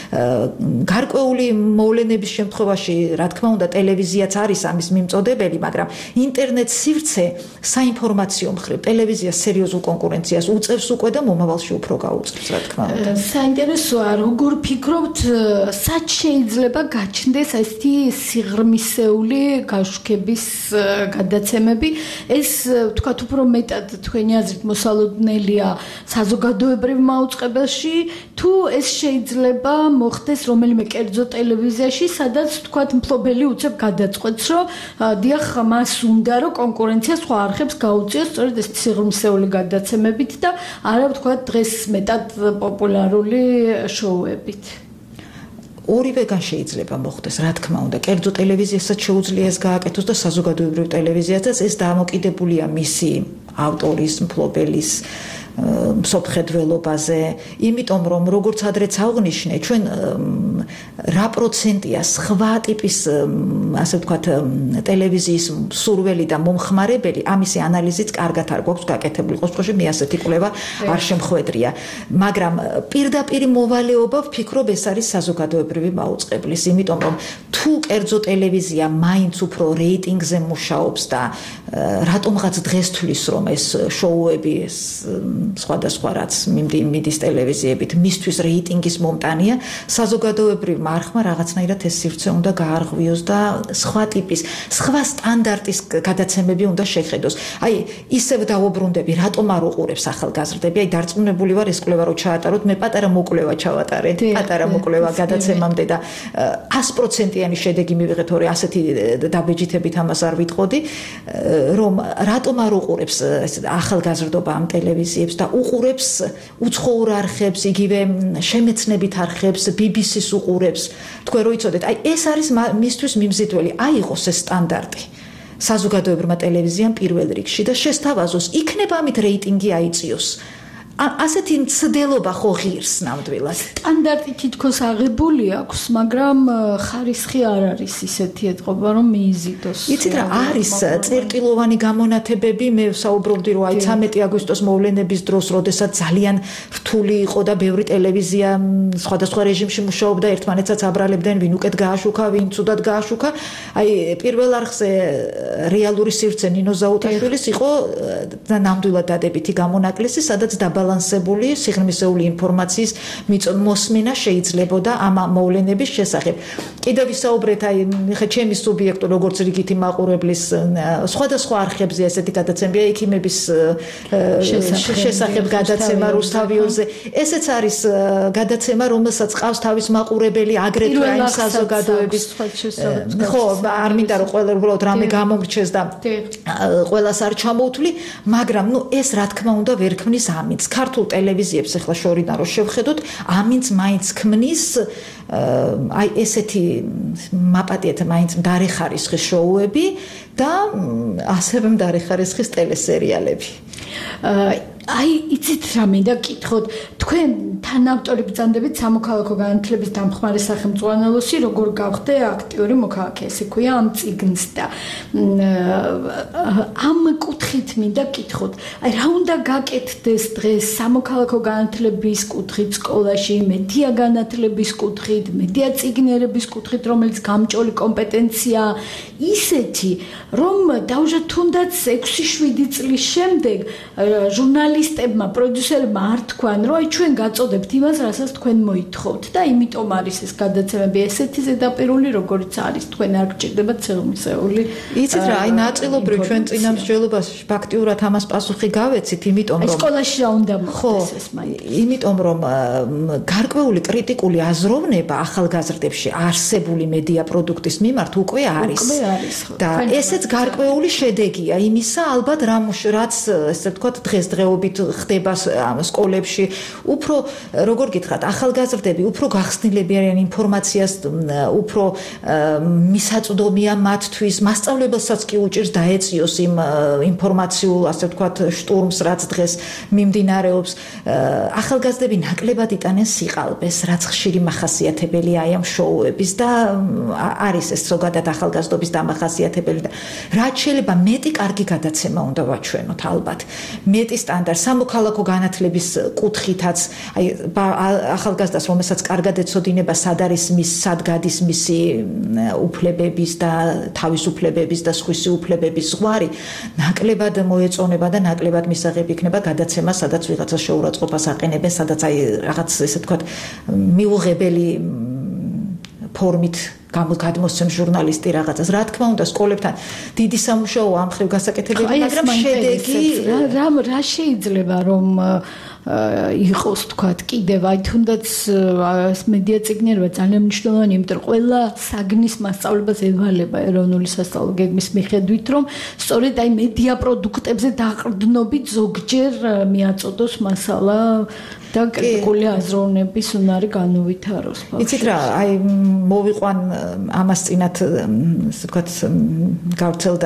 გარკვეული მოვლენების შემთხვევაში, რა თქმა უნდა, ტელევიზიაც არის ამის მიმწოდებელი, მაგრამ ინტერნეტ სივრცე საინფორმაციო მხრივ ტელევიზიას სერიოზულ კონკურენციას უწევს უკვე და მომავალში უფრო გაუწევს, რა თქმა უნდა. საინტერესოა, როგორ ფიქრობთ, სად შეიძლება გაჩნდეს ესეთი სიღრმისეული გაშუქების გადაცემები? ეს თქვათ უფრო მეტად თქვენი აზრით მოსალოდნელია საზოგადოებრივ მაუწყებელში, თუ ეს შეიძლება მოხდეს რომელიმე კერძო ტელევიზიაში, სადაც თქვათ მფლობელი უცებ გადაწყვეტს, რომ დიახ, მას უნდა რომ კონკურენცია სხვა არხებს გაუწიოს სწორედ ეს სიღრმისეული გადაცემებით და არა ვთქვათ დღეს მეტად პოპულარული შოუებით. ორივეგან შეიძლება მოხდეს, რა თქმა უნდა. კერძო ტელევიზიასაც შეუძლია ეს გააკეთოს და საზოგადოებრივ ტელევიზიასაც ეს დამოკიდებულია მისი ავტორის, მფლობელის მსოფლმხედველობაზე, იმიტომ რომ როგორც ადრეც აღნიშნე, ჩვენ რა პროცენტია სხვა ტიპის, ასე ვთქვათ, ტელევიზიის მსურველი და მომხმარებელი, ამისი ანალიზიც კარგად არ გვაქვს გაკეთებული. ყოველთვის მე ასეთი კვლევა არ შემხვედრია, მაგრამ პირდაპირ მოვალეობა ვფიქრობ ეს არის საზოგადოებრივი მაუწყებლის, იმიტომ რომ თუ კერძო ტელევიზია მაინც უფრო რეიტინგზე მუშაობს და რატომღაც დღეს თვლის რომ ეს შოუები ეს სხვადასხვა რაც მიდის ტელევიზიებით მისთვის რეიტინგის მომტანია, საზოგადოებრივ მარხმა რაღაცნაირად ეს სივრცე უნდა გაარღვიოს და სხვა ტიპის, სხვა სტანდარტის გადაცემები უნდა შეხედოს. აი, ისევ დავუბრუნდები, რატომ არ უყურებს ახალგაზრდები? აი, დარწმუნებული ვარ ეს კვლევა რო ჩაატაროთ, მე პატარა მოკვლევა ჩავატარე, პატარა მოკვლევა გადაცემამდე და 100%-იანი შედეგი მივიღეთ, თორე ასეთი დაბეჯითებით ამას არ ვიტყოდი, რომ რატომ არ უყურებს ახალგაზრდობა ამ ტელევიზიებს და უყურებს უცხოურ არხებს, იგივე შემეცნებით არხებს, BBC-ს უყურებს. თქვენ რო იცოდეთ, აი ეს არის მისთვის მიმზიდველი, აიღოს ეს სტანდარტი საზოგადოებრივმა ტელევიზიამ პირველ რიგში და შესთავაზოს, იქნება ამით რეიტინგი აიწიოს. ასეთი მცდელობა ხო ღირს ნამდვილად. სტანდარტი თითქოს აღებული აქვს, მაგრამ ხარისხი არ არის ისეთი ეთყობა, რომ მიიზიდოს. იცით რა, არის წერტილოვანი გამონათებები, მე ვსაუბრობდი რომ აი 13 აგვისტოს მოვლენების დროს, როდესაც ძალიან რთული იყო და ბევრი ტელევიზია სხვადასხვა რეჟიმში მუშაობდა, ერთმანეთსაც აბრალებდნენ, ვინ უკეთ გააშუქა, ვინ ცუდად გააშუქა. აი პირველ არხზე რეალური სივრცე ნინო ზაუტაშვილის იყო და ნამდვილად დადებითი გამონაკლისი, სადაც დაბალანსებული სიღრმისეული ინფორმაციის მოსმენა შეიძლებოდა ამ მოვლენების შესახებ. კიდევ ვისაუბრეთ აი ხა ჩემი სუბიექტო როგორც რიგითი მაყურებლის სხვადასხვა არხებზე ესეთი გადაცემებია ექიმების შესახებ გადაცემა რუსთავიოზე. ესეც არის გადაცემა, რომელსაც ყავს თავის მაყურებელი აგრეთვე აი საზოგადოების ხო, არ მინდა რომ ყველა უბრალოდ რამე გამომრჩეს და ყველას არ ჩამოვთვლი, მაგრამ ნუ ეს რა თქმა უნდა ვერ ქმნის ამინდს. ქართულ ტელევიზიებს ახლა შორიდან რო შევხედოთ, ამინდს მაინც ქმნის აი ესეთი მაპატიეთ მაინც მდარე ხარისხის შოუები და ასევე მდარე ხარისხის ტელესერიალები. აი იცით რა მინდა გკითხოთ, თქვენ თანავტორი ბრძანდებით სამოქალაქო განათლების დამხმარე სახელმწიფოში როგორ გავხდე აქტიური მოქალაქე, ესე ქვია ამ წიგნს და ამ კუთხით მინდა გკითხოთ, აი რა უნდა გაკეთდეს დღეს სამოქალაქო განათლების კუთხით სკოლაში, მედია განათლების კუთხით, მედია წიგნიერების კუთხით, რომელიც გამჭოლი კომპეტენცია ისეთი, რომ დაუჟათ თუნდაც 6-7 წლის შემდეგ ჟურნალისტებმა, პროდიუსერებმა არ თქვან, რომ აი ჩვენ გაწოდებთ იმას, რასაც თქვენ მოითხოვთ და იმიტომ არის ეს გადაცემები ესეთი ზედაპირული, როგორიც არის, თქვენ არ გჭირდებათ სიღრმისეული. იცით რა, აი ნაწილობრივ ჩვენ წინამსჯელობაში ფაქტიურად ამას პასუხი გავეცით, იმიტომ რომ სკოლაში რა უნდა მოხდეს ეს მაინც. იმიტომ რომ გარკვეული კრიტიკული აზროვნება ახალგაზრდებში არსებული მედია პროდუქტის მიმართ უკვე არის. და ესეც გარკვეული შედეგია იმისა, ალბათ რაც ესე ვთქვათ დღესდღეობით ხდება სკოლებში, უფრო როგორ გითხრათ, ახალგაზრდები უფრო გახსნილები არიან ინფორმაციას, უფრო მისაწვდომია მათთვის, მასწავლებელსაც კი უჭირს დაეწიოს იმ ინფორმაციულ, ასე ვთქვათ, შტურმს, რაც დღეს მიმდინარეობს. ახალგაზრდები ნაკლებად იტანენ სიყალბეს, რაც ხშირი მახასიათებელია აი ამ შოუების და არის ეს ზოგადად ახალგაზრდობის დამახასიათებელი და რაც შეიძლება მეტი კარგი გადაცემა უნდა ვაჩვენოთ ალბათ. მეტი სტანდარტ სამოქალაქო განათლების კუთხითაც აი ახალგაზრდას რომელსაც კარგად ეცოდინება სად არის სად გადის მისი უფლებების და თავისუფლებების და სხვისი უფლებების ზღვარი ნაკლებად მოეწონება და ნაკლებად მისაღები იქნება გადაცემა სადაც ვიღაცა შეურაცხყოფას აყენებენ სადაც აი რაღაც ესე ვთქვათ მიუღებელი ფორმით გამოსცემ ჟურნალისტი რაღაცას. რა თქმა უნდა, სკოლებთან დიდი სამუშაოა ამ ხრივ გასაკეთებელი, მაგრამ შედეგი რა შეიძლება რომ იყოს თქვათ კიდევ აი თუნდაც მედია წიგნიერება ძალიან მნიშვნელოვანია, იმიტომ რომ ყველა საგნის მასწავლებას ევალება ეროვნული სასწავლო გეგმის მიხედვით, რომ სწორედ აი მედია პროდუქტებზე დაყრდნობით ზოგჯერ მიაწოდოს მასალა და კრიტიკული აზროვნების უნარი განუვითაროს. იცით რა, აი მოვიყვან ამას წინათ ასე ვთქვათ გავრცელდა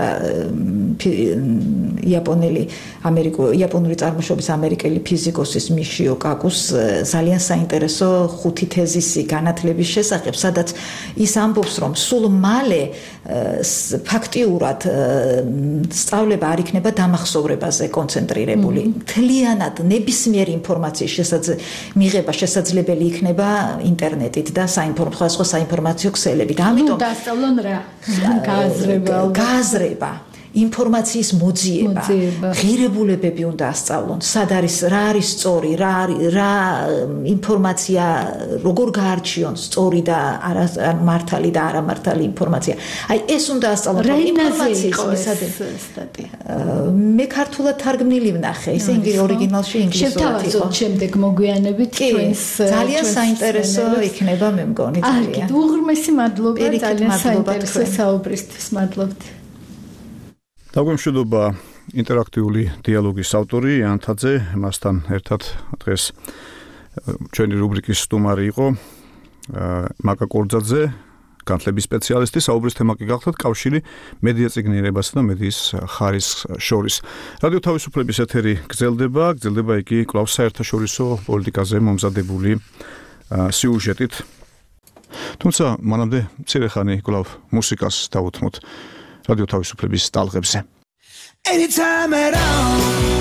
იაპონური წარმოშობის ამერიკელი ფიზიკოსის მიშიო კაკუს ძალიან საინტერესო 5 თეზისი განათლების შესახებ, სადაც ის ამბობს, რომ სულ მალე ფაქტიურად სწავლება არ იქნება დამახსოვრებაზე კონცენტრირებული. მთლიანად ნებისმიერი ინფორმაციის მიღება შესაძლებელი იქნება ინტერნეტით და სხვადასხვა საინფორმაციო ქსელებით. ამიტომ დასწავლონ რა? გააზრება ინფორმაციის მოძიება, ღირებულებები უნდა ასწავლონ, სად არის, რა არის სწორი, რა ინფორმაცია, როგორ გაარჩიონ სწორი და მართალი და არამართალი ინფორმაცია. აი ეს უნდა ასწავლონ ინფორმაციის მისადები. მე ქართულად თარგმნილი ვნახე, ეს ორიგინალში ინგლისურად იყო. შევთავაზოთ შემდეგ მოგვიანებით ჩვენს ძალიან საინტერესო იქნება მე მგონი ძალიან. უღრმესი მადლობა, ძალიან საინტერესო საუბრისთვის, მადლობთ. დაგვემშვიდობა ინტერაქტიული დიალოგის ავტორი იანთაძე, მასთან ერთად დღეს ჩვენი რუბრიკის სტუმარი იყო მაკა კორძაძე, განათლების სპეციალისტი. საუბრის თემა კი გახლავთ კავშირი მედია წიგნიერებასა და მედიის ხარისხს შორის. რადიო თავისუფლების ეთერი გრძელდება იგი კვლავ საერთაშორისო პოლიტიკაზე მომზადებული სიუჟეტით. თუმცა მანამდე მცირე ხანი კვლავ მუსიკას დავუთმოთ რადიო თავისუფლების ტალღებზე. Anytime at all.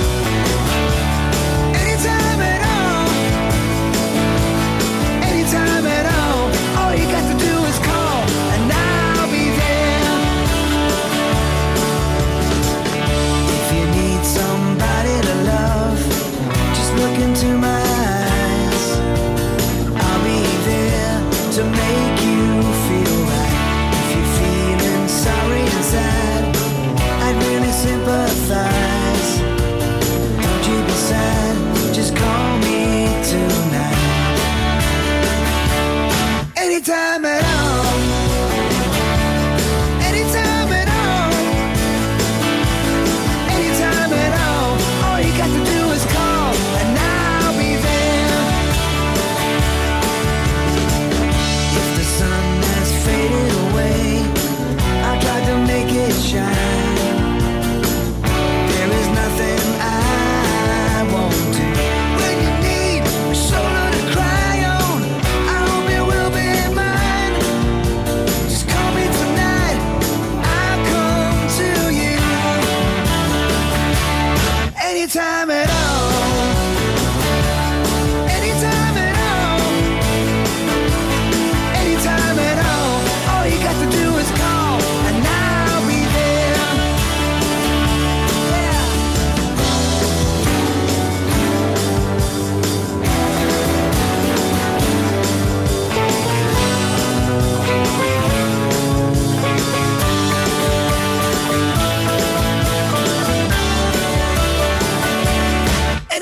Anytime at all. Anytime at all. All you got to do is call and I'll be there. If you need somebody to love, just look in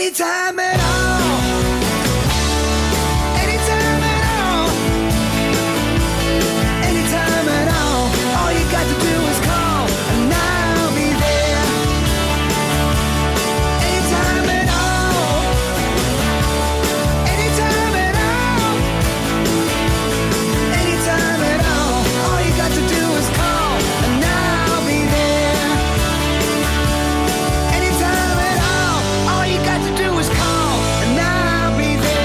Anytime at all. Anytime at all. Anytime at all. All you got to do is call and I'll be there. Anytime at all. Anytime at all. Anytime at all. All you got to do is call and I'll be there. Anytime at all. All you got to do is call and I'll be there.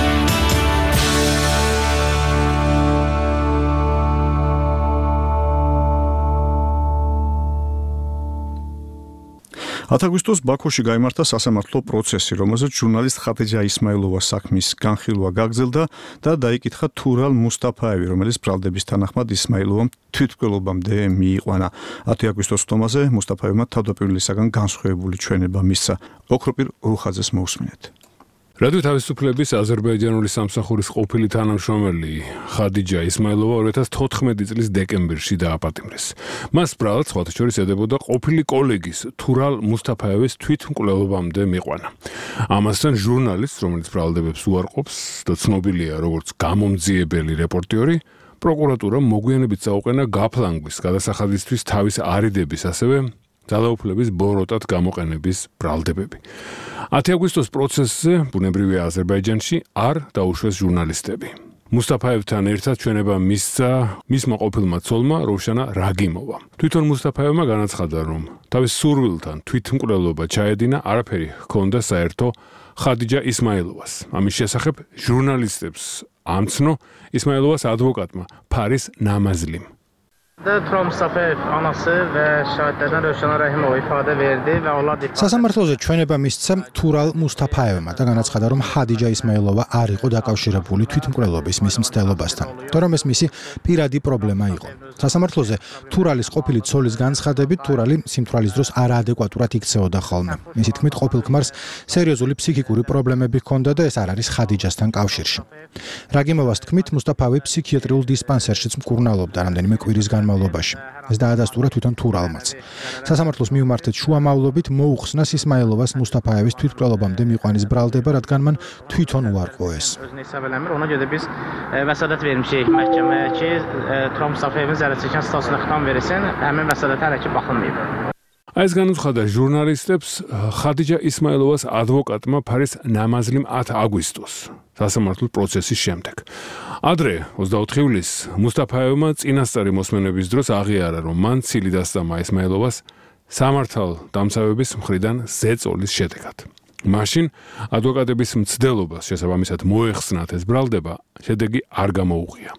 აგვისტოს ბაქოში გაიმართა სასამართლო პროცესი, რომელზეც ჟურნალისტ ხადიჯა ისმაილოვას საქმის განხილვა გაგრძელდა და დაიკითხა თურალ მუსტაფაევი, რომელიც ბრალდების თანახმად ისმაილოვამ თვითმკვლელობამდე მიიყვანა. 10 აგვისტოს ხტომაზე მუსტაფაევმა თავდაპირველისაგან განსხვავებული ჩვენება მისცა. ოქროპირ რუხაძეს მოусმინეთ. რადიო თავისუფლების აზერბაიჯანული სამსახურის ყოფილი თანამშრომელი ხადიჯა ისმაილოვა 2014 წლის დეკემბერში დააპატიმრეს. მას ბრალად სხვათა შორის ედებოდა ყოფილი კოლეგის თურალ მუსტაფაევის თვითმკვლელობამდე მიყვანა. ამასთან ჟურნალისტს, რომელიც ბრალდებებს უარყოფს და ცნობილია როგორც გამომძიებელი რეპორტიორი, პროკურატურამ მოგვიანებით წაუყენა გაფლანგვის გადასახადისთვის თავის არიდების, ასევე ძალაუფლების ბოროტად გამოყენების ბრალდებები. 10 აგვისტოს პროცესზე, ბუნებრივია აზერბაიჯანში, არ დაუშვეს ჟურნალისტები. მუსტაფაევთან ერთად ჩვენება მისცა მისმა ყოფილმა ცოლმა როშანა რაგიმოვამ. თვითონ მუსტაფაევმა განაცხადა, რომ თავის სურვილთან თვითმკვლელობა ჩაედინა, არაფერი ჰქონდა საერთო ხადიჯა ისმაილოვას. ამის შესახებ ჟურნალისტებს ამცნო ისმაილოვას ადვოკატმა ფარის ნამაზლიმ. Tural Mustafayev anası və şahidlərdən Rövşana Rəhimova ifadə verdi və onlar სასამართლოზე ჩვენება მისცა თურალ მუსტაფაევმა და განაცხადა, რომ ხადიჯა ისმაილოვა არ იყო დაკავშირებული თვითმკვლელობის მის მცდელობასთან, და რომ ეს მისი პირადი პრობლემა იყო. სასამართლოზე თურალის ყოფილი ცოლის განცხადებით, თურალი სიმთვრალის დროს არაადეკვატურად იქცეოდა ხოლმე. მისი თქმით, ყოფილ ქმარს სერიოზული ფსიქიკური პრობლემები ჰქონდა და ეს არ არის ხადიჯასთან კავშირში. რაგიმოვას თქმით, მუსტაფაევი ფსიქიატრიულ დისპანსერშიც მკურნალობდა რამდენიმე კვირის განმავლობაში. ეს დაადასტურა თვითონ თურალმაც. სასამართლოს მიუმართეთ შუამავლობით მოუხსნას ისმაილოვას მუსტაფაევის თვითმკვლელობამდე მიყვანის ბრალდება, რადგან მან თვითონ უარყო ეს. Özünü hesab eləmir. Ona görə də biz vəsatət vermişik məhkəməyə ki, Tural Mustafayevin zərərçəkən statusuna xitam verilsin. Həmin vəsatətə hələ ki baxılmayıb. ეს განუცხადა ჟურნალისტებს ხადიჯა ისმაილოვას ადვოკატმა ფარის ნამაზლიმ 10 აგვისტოს სასამართლო პროცესის შემდეგ. ადრე 24 ივლისს მუსტაფაევმა წინასწარი მოსმენების დროს აღიარა, რომ მან ცილი დასწამა ისმაილოვას სამართალ დამცავების მხრიდან ზეწოლის შედეგად. მაშინ ადვოკატების მცდელობას შესაბამისად მოეხსნათ ეს ბრალდება, შედეგი არ გამოუღია.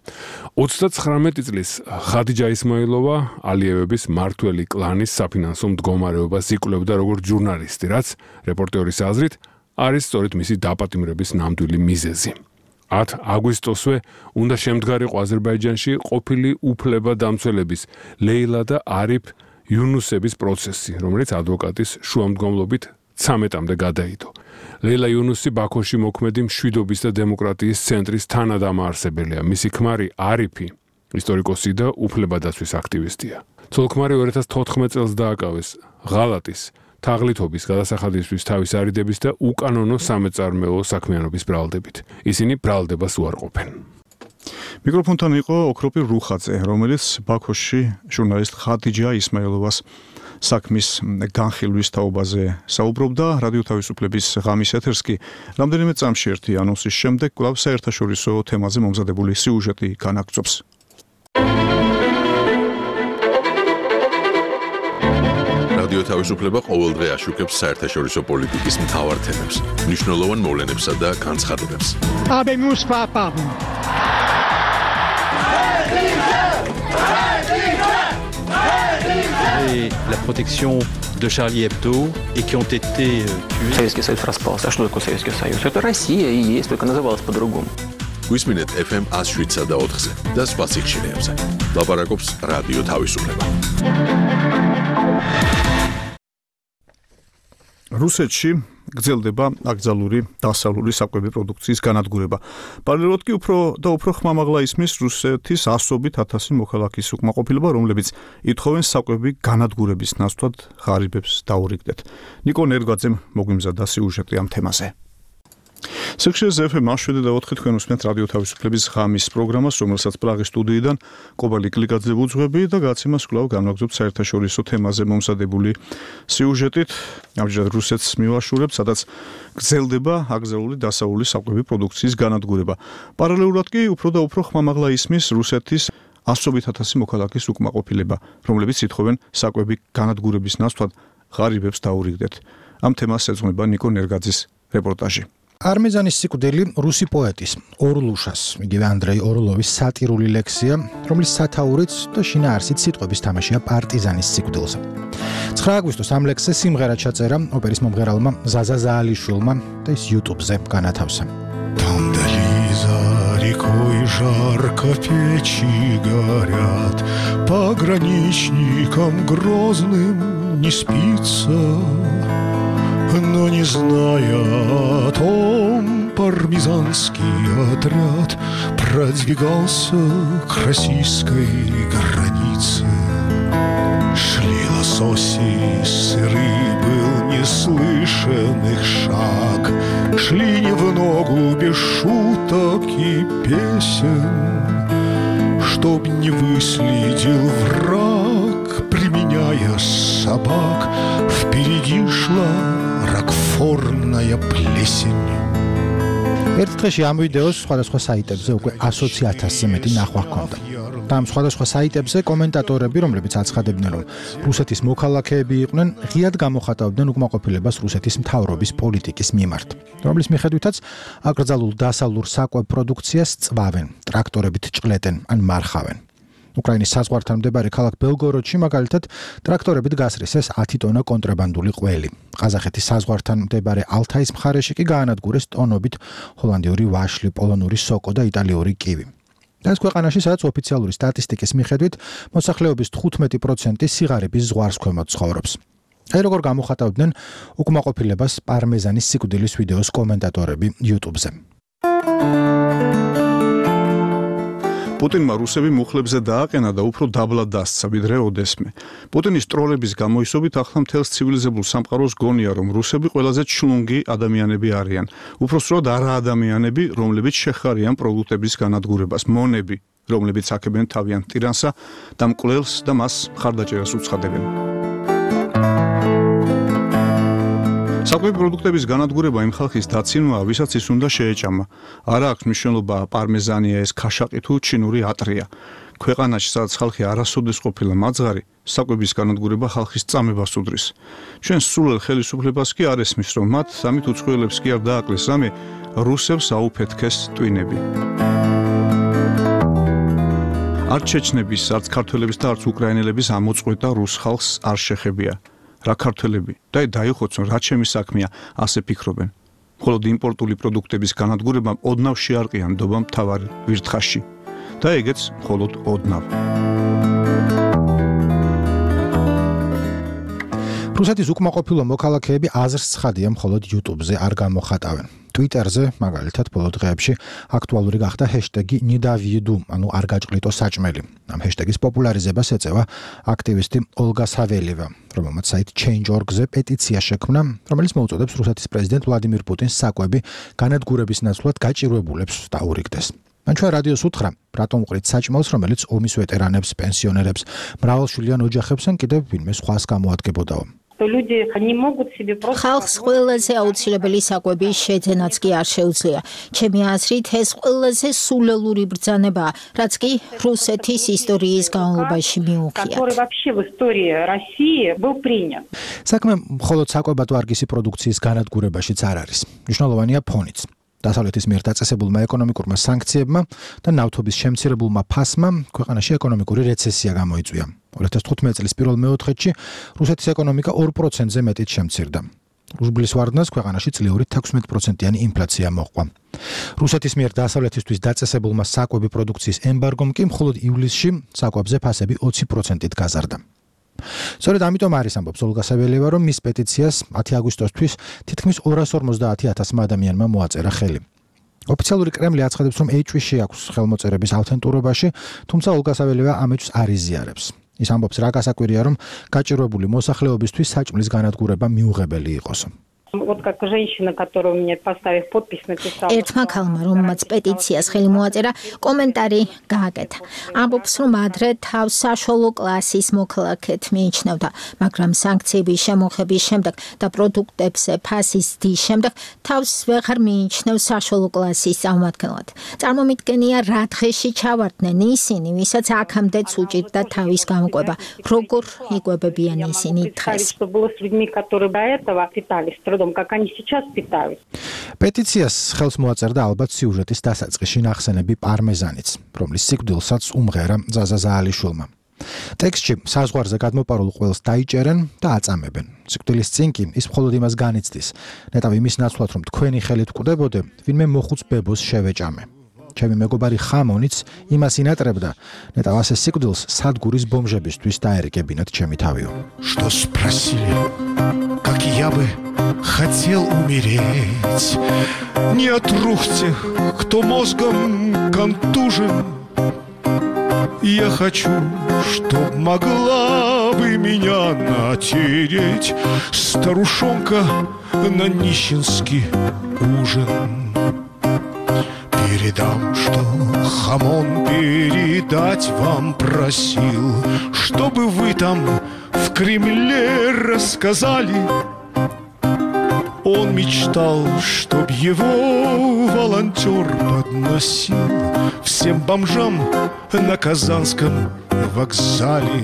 39 წლის ხადიჯა ისმაილოვა ალიევების მართველი კლანის საფინანსო მდგომარეობას იკვლევდა როგორც ჟურნალისტი, რაც რეპორტიორის აზრით არის სწორედ მისი დაპატიმრების ნამდვილი მიზეზი. 10 აგვისტოსვე უნდა შემდგარიყო აზერბაიჯანში ყოფილი უფლებადამცველების ლეილა და არიფ იუნუსების პროცესი, რომელიც ადვოკატის შუამდგომლობით 13-მდე გადაიდო. ლეილა იუნუსი ბაქოში მოქმედი მშვიდობის და დემოკრატიის ცენტრის თანადამაარსებელია. მისი ქმარი არიფი ისტორიკოსი და უფლებადაცვის აქტივისტია. ცოლ-ქმარი 2014 წელს დააკავეს ღალატის თაღლითობის გადასახადისთვის თავის არიდების და უკანონო სამეწარმეო საქმიანობის ბრალდებით. ისინი ბრალდებას უარყოფენ. მიკროფონთან იყო ოქროპირ რუხაძე, რომელიც ბაქოში ჟურნალისტ ხადიჯა ისმაილოვას საქმის განხილვის თაობაზე საუბრობდა. რადიო თავისუფლების ღამის ეთერს კი რამდენიმე წამში ერთი ანონსის შემდეგ კვლავ საერთაშორისო თემაზე მომზადებული სიუჟეტი განაგრძობს. რადიო თავისუფლება ყოველდღე აშუქებს საერთაშორისო პოლიტიკის მთავარ თემებს, მნიშვნელოვან მოვლენებსა და განცხადებებს. La protection de Charlie Hebdo et qui ont été tués. Советский Союз распался. А что такое Советский Союз? Это Россия и есть, только называлась по-другому. გვისმინეთ FM 107 და 4-ზე და სხვა სიხშირეებზე. ლაპარაკობს რადიო თავისუფლება. რუსეთში გრძელდება აკრძალული დასავლური საკვები პროდუქციის განადგურება. პარალელურად კი უფრო ხმამაღლა ისმის რუსეთის ასობით ათასი მოქალაქის უკმაყოფილება, რომლებიც ითხოვენ საკვები განადგურების ნაცვლად ღარიბებს დაურიგდეთ. ნიკო ნერგვაძემ მოგვიმზადა სიუჟეტი ამ თემაზე. სიხშირეზე FM 7 თქვენ უსმენთ რადიო თავისუფლების ღამის პროგრამას, რომელსაც პრაღის სტუდიიდან კობალი კლიკაძე ვუძღვები და გაცემას კვლავ განვაგრძობთ საერთაშორისო თემაზე მომზადებული სიუჟეტით. ამჯერად რუსეთს მივაშურებთ, სადაც გრძელდება აკრძალული დასავლური საკვები პროდუქციის განადგურება. პარალელურად კი უფრო და უფრო ხმამაღლა ისმის რუსეთის ასობით ათასი მოქალაქის უკმაყოფილება, რომლებიც ითხოვენ საკვები განადგურების ნაცვლად ღარიბებს დაურიგდეთ. ამ თემას ეძღვნება ნიკო ნერგაძის რეპორტაჟი. არმეზანის სიკვდილი რუსი პოეტის ორლუშას, იგივე ანდრეი ორლოვის სატირული ლექსია, რომლის სათაურიც და შინაარსით სიტყვების თამაშია პარტიზანის სიკვდილზე. 9 აგვისტოს ამ ლექსზე სიმღერა чаწერა ოპერის მომღერალმა ზაზა ზაალიშვილმა და ის YouTube-ზე განათავსა. Там вдали за рекой жарко печи горят, пограничникам грозным не спится. Но не зная о том, пармезанский отряд продвигался к российской границе. Шли лососи, сыры был неслышен их шаг, шли не в ногу без шуток и песен, чтоб не выследил враг, применяя собак, впереди шла ракфорная плесень. ერთ დღეში ამ ვიდეოს სხვადასხვა საიტებზე უკვე 100,000-ზე მეტი ნახვა ჰქონდა. და ამ სხვადასხვა საიტებზე კომენტატორები, რომლებიც აცხადებდნენ, რომ რუსეთის მოქალაქეები იყვნენ, ღიად გამოხატავდნენ უკმაყოფილებას რუსეთის მთავრობის პოლიტიკის მიმართ, რომლის მიხედვითაც აკრძალულ დასავლურ საკვებ პროდუქციას წვავენ, ტრაქტორებით ჭყლეტენ ან მარხავენ. უკრაინის საზღვართან მდებარე ქალაქ ბელგოროდში მაგალითად ტრაქტორებით გასრისეს 10 ტონა კონტრაბანდული ყველი. ყაზახეთის საზღვართან მდებარე ალთაის მხარეში კი გაანადგურეს ტონობით ჰოლანდიური ვაშლი, პოლონური სოკო და იტალიური კივი. და ეს ქვეყანაში, სადაც ოფიციალური სტატისტიკის მიხედვით მოსახლეობის 15% სიღარიბის ზღვარს ქვემოთ ცხოვრობს. აი როგორ გამოხატავდნენ უკმაყოფილებას პარმეზანის სიკვდილის ვიდეოს კომენტატორები YouTube-ზე. პუტინმა რუსები მუხლებზე დააყენა და უფრო დაბლა დასცა, ვიდრე ოდესმე. პუტინის ტროლების გამოისობით ახლა მთელს ცივილიზებულ სამყაროს გონია, რომ რუსები ყველაზე ჩლუნგი ადამიანები არიან. უпроსტად არა ადამიანები, რომლებიც შეხარიან პროდუქტების განადგურებას, მონები, რომლებიც აქებენ თავიანთ ტირანსა და მკვლელს და მას მხარდაჭერას უცხადებენ. საკვები პროდუქტების განადგურება იმ ხალხის დაცინვაა, ვისაც ის უნდა შეეჭამა. არა აქვს მნიშვნელობა პარმეზანია, ეს ქაშაყი თუ ჩინური ატრია. ქვეყანაში, სადაც ხალხი არასოდეს ყოფილა მაძღარი, საკვების განადგურება ხალხის წამებას უდრის. ჩვენ სულელ ხელისუფლებას კი არ ესმის, რომ მათ ამით უცხოელებს კი არ დააკლეს რამე, რუსებს აუფეთქეს ტვინები. არც ჩეჩნების, არც ქართველების და არც უკრაინელების ამოწყვეტა რუს ხალხს არ შეხებია. რა ქართველები და დაიხოცონ, რა ჩემი საქმეა, ასე ფიქრობენ. მხოლოდ იმპორტული პროდუქტების განადგურებამ ოდნავ შეარყია ნდობა მთავარ ვირთხაში და ეგეც მხოლოდ ოდნავ. რუსეთის უკმაყოფილო მოქალაქეები აზრს ცხადია მხოლოდ YouTube-ზე არ გამოხატავენ. Twitter-ზე მაგალითად ბოლო დღეებში აქტუალური გახდა ჰეშტეგი ნედავიედუ, ანუ არ გაჭყლიტო საჭმელი. ამ ჰეშტეგის პოპულარიზებას ეწევა აქტივისტი ოლგა საველიევა, რომელმაც საიტ Change.org-ზე პეტიცია შექმნა, რომელიც მოუწოდებს რუსეთის პრეზიდენტ ვლადიმირ პუტინს საკვები განადგურების ნაცვლად გაჭირვებულებს დაურიგდეს. მან ჩვენ რადიოს უთხრა, რატომ უყრით საჭმელს, რომელიც ომის ვეტერანებს, პენსიონერებს, მრავალშვილიან ოჯახებს ან კიდევ ვინმე სხვას გამოადგებოდაო. ხალხს ყველაზე აუცილებელი საკვების შეძენაც კი არ შეუძლია. ჩემი აზრით, ეს ყველაზე სულელური ბრძანებაა, რაც კი რუსეთის ისტორიის განმავლობაში მიუღიათ. საქმე მხოლოდ საკვებად ვარგისი პროდუქციის განადგურებაშიც არ არის. მნიშვნელოვანია ფონიც. დასავლეთის მიერ დაწესებულმა ეკონომიკურმა სანქციებმა და ნავთობის შემცირებულმა ფასმა ქვეყანაში ეკონომიკური რეცესია გამოიწვია. 2015 წლის პირველ მეოთხედში რუსეთის ეკონომიკა 2%-ზე მეტით შემცირდა. რუბლის ვარდნას ქვეყანაში წლიური 16%-იანი ინფლაცია მოჰყვა. რუსეთის მიერ დასავლეთისთვის დაწესებულმა საკვები პროდუქციის ემბარგომ კი მხოლოდ ივლისში საკვებზე ფასები 20%-ით გაზარდა. სწორედ ამიტომ არის ამბობს ოლგა საველიევა, რომ მის პეტიციას 10 აგვისტოსთვის თითქმის 250,000 ადამიანმა მოაწერა ხელი. ოფიციალური კრემლი აცხადებს, რომ HV შეაქვს ხელმოწერების ავთენტურობაში, თუმცა ოლგა საველიევა ამეჩს არ იზიარებს. ის ამბობს, რა გასაკვირია, რომ გაჭირვებული მოსახლეობისთვის საჭმლის განადგურება მიუღებელი იყოს. Вот как женщина, которая мне поставив подпись, написала. ერთმა ქალმა, რომელმაც პეტიციას ხელი მოაწერა, კომენტარი გააკეთა. ამბობს, რომ ადრე თავს საშუალო კლასის მოქალაქედ მიიჩნევდა, მაგრამ სანქციების შემოღების შემდეგ და პროდუქტებზე ფასის დის შემდეგ თავს ვეღარ მიიჩნევს საშუალო კლასის წარმომადგენლად. წარმომიდგენია, რა დღეში ჩავარდნენ ისინი, ვისაც აქამდეც უჭირდა თავის გამოკვება. როგორ იკვებებიან ისინი დღეს? Что было с людьми, которые до этого питались трудом, как они сейчас питаются. პეტიციას ხელს მოაწერდა ალბათ სიუჟეტის დასაწყისში ნახსენები პარმეზანიც, რომლის სიკვდილსაც უმღერა ზაზა ზაალიშვილმა. ტექსტში საზღვარზე გადმოპარულ ყველს დაიჭერენ და აწამებენ. სიკვდილის წინ კი ის მხოლოდ იმას განიცდის, ნეტავ იმის ნაცვლად, რომ თქვენი ხელით ვკვდებოდე, ვინმე მოხუც бебოს შევეჭამე. ჩემი მეგობარი ხამონიც იმას ინატრებდა, ნეტავ ასე სიკვდილს სადგურის ბომჟებისთვის დაერიგებინათ ჩემი თავიო. Что спросили, как я бы хотел умереть. Не от рук тех, кто мозгом контужен. Я хочу, чтоб могла бы меня натереть старушонка на нищенский ужин. Передам, что Хамон передать вам просил, чтобы вы там в Кремле рассказали. Он мечтал, чтоб его волонтер подносил всем бомжам на Казанском вокзале.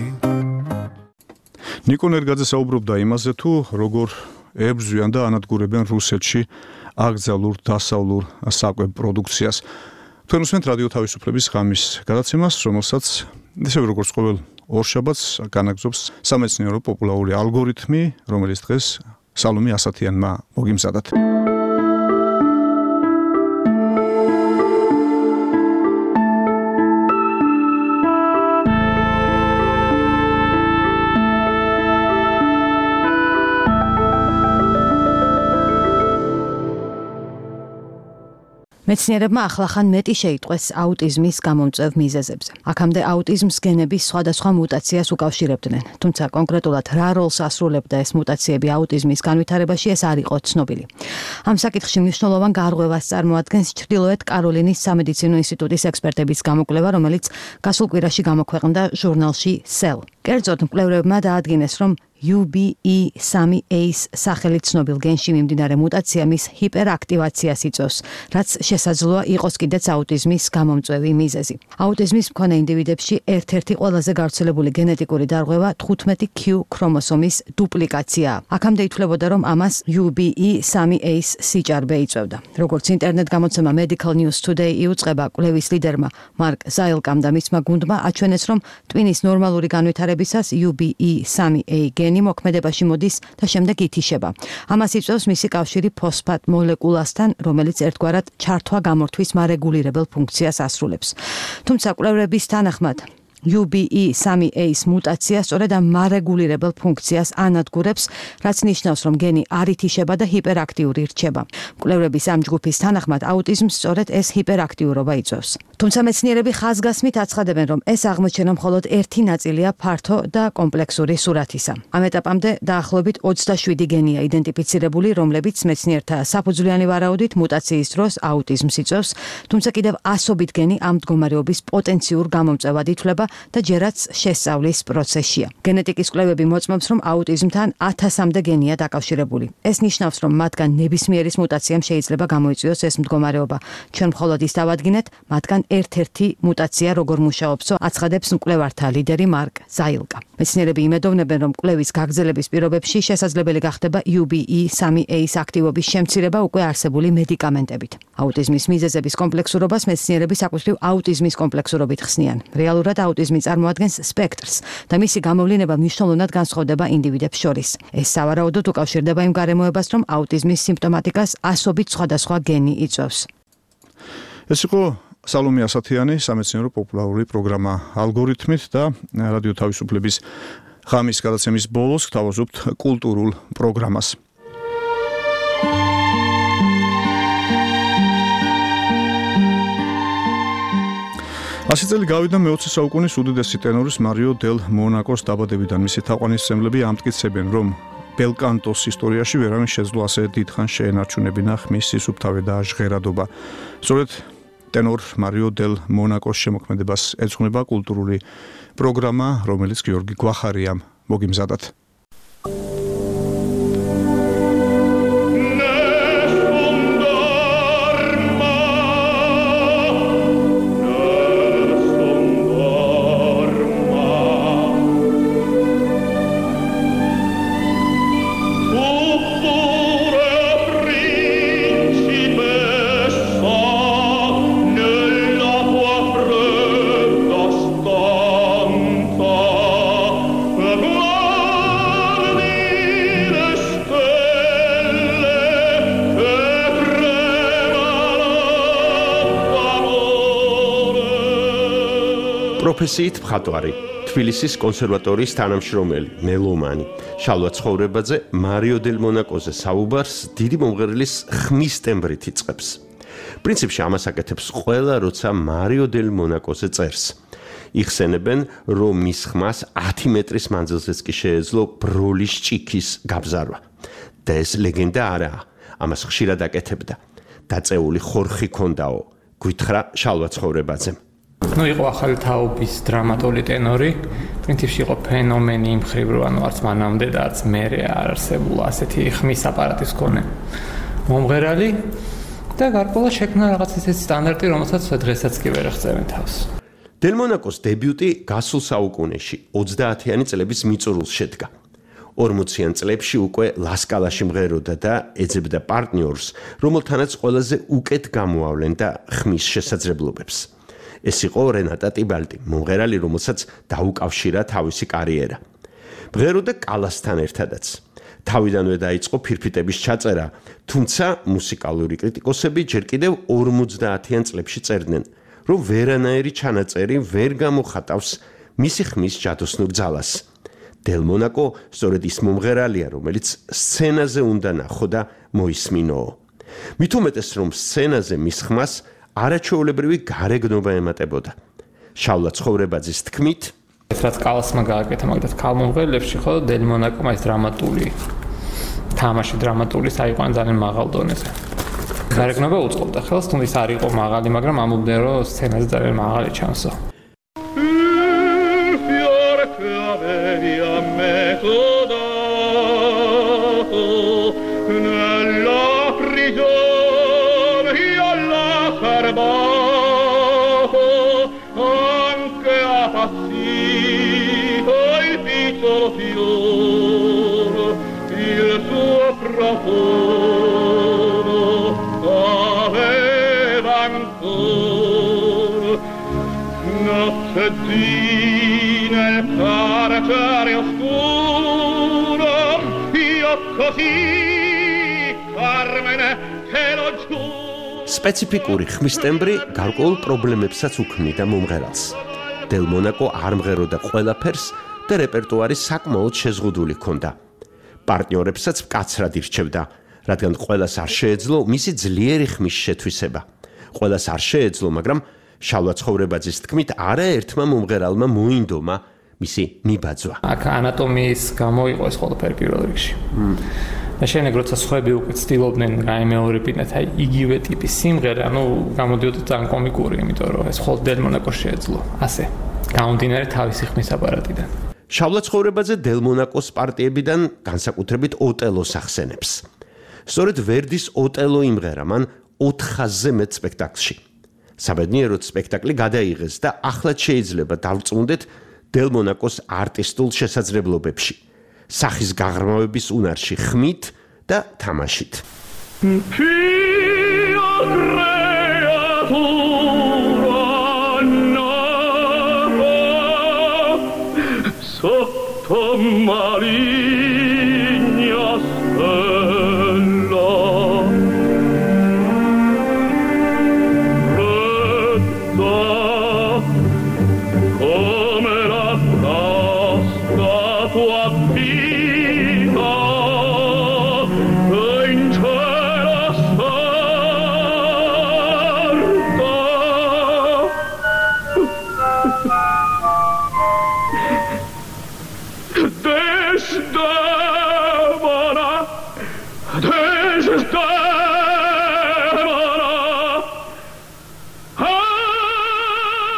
ნიკო ნერგაძე საუბრობდა იმაზე, თუ როგორ ებრძვიან და ანადგურებენ რუსეთში აკრძალულ დასავლურ საკვებ პროდუქციას. თქვენ უსმენთ რადიო თავისუფლების ღამის გადაცემას, რომელსაც ისევე როგორც ყოველ ორშაბათს განაგზობს სამეცნიერო პოპულარული ალგორითმი, რომელიც დღეს სალომე ასათიანმა მოგიმზადათ. მეცნიერებმა ახლახან მეტი შეიტყვეს აუტიზმის გამომწვევ მიზეზებზე. აქამდე აუტიზმს გენების სხვადასხვა მუტაციას უკავშირებდნენ, თუმცა კონკრეტულად რა როლს ასრულებდა ეს მუტაციები აუტიზმის განვითარებაში, ეს არ იყო ცნობილი. ამ საკითხში მნიშვნელოვან გარღვევას წარმოადგენს ჩრდილოეთ კაროლინის სამედიცინო ინსტიტუტის ექსპერტების გამოკვლევა, რომელიც გასულ კვირაში გამოქვეყნდა ჟურნალში Cell. კერძოდ, მკვლევრებმა დაადგინეს, რომ UBE3A-ს სახელით ცნობილ გენში მიმდინარე მუტაცია მის ჰიპერაქტივაციას იწვევს, რაც შესაძლოა იყოს კიდეც აუტიზმის გამომწვევი მიზეზი. აუტიზმის მქონე ინდივიდებში ერთ-ერთი ყველაზე გავრცელებული გენეტიკური დარღვევა 15Q ქრომოსომის დუპლიკაციაა. აქამდე ითვლებოდა, რომ ამას UBE3A-ს სიჭარბე იწვევდა. როგორც ინტერნეტ გამოცემა Medical News Today იუწყება, კვლევის ლიდერმა მარკ ზაილკამ და მისმა გუნდმა აჩვენეს, რომ ტვინის ნორმალური განვითარებისას UBE3A გენი მოქმედებაში მოდის და შემდეგ ითიშება. ამას იწვევს მისი კავშირი ფოსფატ მოლეკულასთან, რომელიც ერთგვარად ჩართვა-გამორთვის მარეგულირებელ ფუნქციას ასრულებს. თუმცა კვლევრების თანახმად UBE3A-ს მუტაცია სწორედ ამ მარეგულირებელ ფუნქციას ანადგურებს, რაც ნიშნავს, რომ გენი არ ითიშება და ჰიპერაქტიური რჩება. მკვლევრების ამ ჯგუფის თანახმად აუტიზმს სწორედ ეს ჰიპერაქტიურობა იწვევს. თუმცა მეცნიერები ხაზგასმით აცხადებენ, რომ ეს აღმოჩენა მხოლოდ ერთი ნაწილია ფართო და კომპლექსური სურათისა. ამ ეტაპამდე დაახლოებით 27 გენია იდენტიფიცირებული, რომლებიც მეცნიერთა საფუძვლიანი ვარაუდით მუტაციის დროს აუტიზმს იწვევს, თუმცა კიდევ ასობით გენი ამ მდგომარეობის პოტენციურ გამომწვევად ითვლება და ჯერაც შესწავლის პროცესშია. გენეტიკის კვლევები მოწმობს, რომ აუტიზმთან 1000-მდე გენია დაკავშირებული. ეს ნიშნავს, რომ მათგან ნებისმიერის მუტაციამ შეიძლება გამოიწვიოს ეს მდგომარეობა. ჩვენ მხოლოდ ის დავადგინეთ, მათგან ერთ-ერთი მუტაცია როგორ მუშაობსო, აცხადებს მკვლევართა ლიდერი მარკ ზაილკა. მეცნიერები იმედოვნებენ, რომ კვლევის გაგრძელების პირობებში შესაძლებელი გახდება UBE3A-ს აქტივობის შემცირება უკვე არსებული მედიკამენტებით. აუტიზმის მიზეზების კომპლექსურობას მეცნიერები საკუთრივ აუტიზმის კომპლექსურობით ხსნიან. რეალურად აუტიზმი წარმოადგენს სპექტრს და მისი გამოვლინება მნიშვნელოვნად განსხვავდება ინდივიდებს შორის. ეს სავარაუდოდ უკავშირდება იმ გარემოებას, რომ აუტიზმის სიმპტომატიკას ასობით სხვადასხვა გენი იწვევს. ეს იყო სალომე ასათიანი სამეცნიერო პოპულარული პროგრამა ალგორითმით და რადიო თავისუფლების ღამის გადაცემის ბოლოს გთავაზობთ კულტურულ პროგრამას. ასი წელი გავიდა მე-20 საუკუნის უდიდესი ტენორის მარიო დელ მონაკოს დაბადებიდან. მისი თაყვანისმცემლები ამტკიცებენ, რომ ბელკანტოს ისტორიაში ვერავინ შეძლო ასე დიდხანს შეენარჩუნებინა ხმის სისუფთავე და ჟღერადობა. სწორედ ტენორ მარიო დელ მონაკოს შემოქმედებას ეძღვნება კულტურული პროგრამა, რომელიც გიორგი გვახარიამ მოგიმზადათ. პროფესიით მხატვარი, თბილისის კონსერვატორიის თანამშრომელი, მელომანი, შალვა ცხოვრებაძე მარიო დელ მონაკოზე საუბარს დიდი მომღერლის ხმის ტემბრით იწყებს. პრინციპში ამას აკეთებს ყველა, როცა მარიო დელ მონაკოზე წერს. იხსენებენ, რომ მის ხმას 10 მეტრის მანძილზეც კი შეეძლო ბროლის ჭიქის გაბზარვა. და ეს ლეგენდა არაა, ამას ხშირად აკეთებდა. დაწეული ხორხი ქონდაო, გვითხრა შალვა ცხოვრებაძემ. იყო ახალი თაობის დრამატული ტენორი, პრინციპში იყო ფენომენი იმ მხრივ, რომ არც მანამდე და არც მერე არ არსებულა ასეთი ხმის აპარატის მქონე მომღერალი და გარკვეულად შექმნა რაღაც ისეთი სტანდარტი, რომელსაც დღესაც კი ვერ აღწევენ თავს. დელ მონაკოს დებიუტი გასულ საუკუნეში 30-იანი წლების მიწურულს შედგა. 40-იან წლებში უკვე ლასკალაში მღეროდა და ეძებდა პარტნიორს, რომელთანაც ყველაზე უკეთ გამოავლენ და ხმის შესაძლებლობებს. ეს იყო რენატა ტიბალტი, მომღერალი, რომელსაც დაუკავშირა თავისი კარიერა. მღეროდა კალასთან ერთადაც. თავიდანვე დაიწყო ფირფიტების ჩაწერა, თუმცა მუსიკალური კრიტიკოსები ჯერ კიდევ 50-იან წლებში წერდნენ, რომ ვერანაირი ჩანაწერი ვერ გამოხატავს მისი ხმის ჯადოსნურ ძალას. დელ მონაკო სწორედ ის მომღერალია, რომელიც სცენაზე უნდა ნახო და მოისმინო. მით უმეტეს, რომ სცენაზე მის ხმას არაჩვეულებრივი გარეგნობა ემატებოდა. შალვა ცხოვრებაძის თქმით, ეს რაც კალასმა გააკეთა, მაგათ ქალმომღერლებში ხო დელ მონაკო მაინც დრამატული თამაში დრამატული საიყვან ძალიან მაღალ დონეზე. გარეგნობა უწყობდა ხელს, თუმცა არ იყო მაღალი, მაგრამ ამბობდნენ, რომ სცენაზე ძალიან მაღალი ჩანსო. სპეციფიკური ხმის ტემბრი გარკვეულ პრობლემებსაც უქმნიდა მომღერალს. დელ მონაკო არ მღეროდა ყველაფერს და რეპერტუარი საკმაოდ შეზღუდული ჰქონდა. პარტნიორებსაც მკაცრად ირჩევდა, რადგან ყველას არ შეეძლო მისი ძლიერი ხმის შეთვისება. ყველას არ შეეძლო, მაგრამ შალვა ცხოვრებაძის თქმით, არაერთმა მომღერალმა მოინდომა მისი მიბაძვა. აქ ანატომიის გამო იყო ეს ყველაფერი პირველ რიგში. და შემდეგ როცა სხვები უკვე ცდილობდნენ გაიმეორებინათ აი იგივე ტიპის სიმღერა, გამოდიოდა ძალიან კომიკური, იმიტომ რომ ეს მხოლოდ დელ მონაკოს შეეძლო. ასე, გამომდინარე თავისი ხმის აპარატიდან. შალვა ცხოვრებაძე დელ მონაკოს პარტიებიდან განსაკუთრებით ოტელოს ახსენებს. სწორედ ვერდის ოტელო იმღერა მან 400-ზე მეტ სპექტაკლში. საბედნიეროდ სპექტაკლი გადაიღეს და ახლაც შეიძლება დავწუნდეთ დელ მონაკოს არტისტულ შესაძლებლობებში. სახის გაღრმავების უნარში ხმით და თამაშით.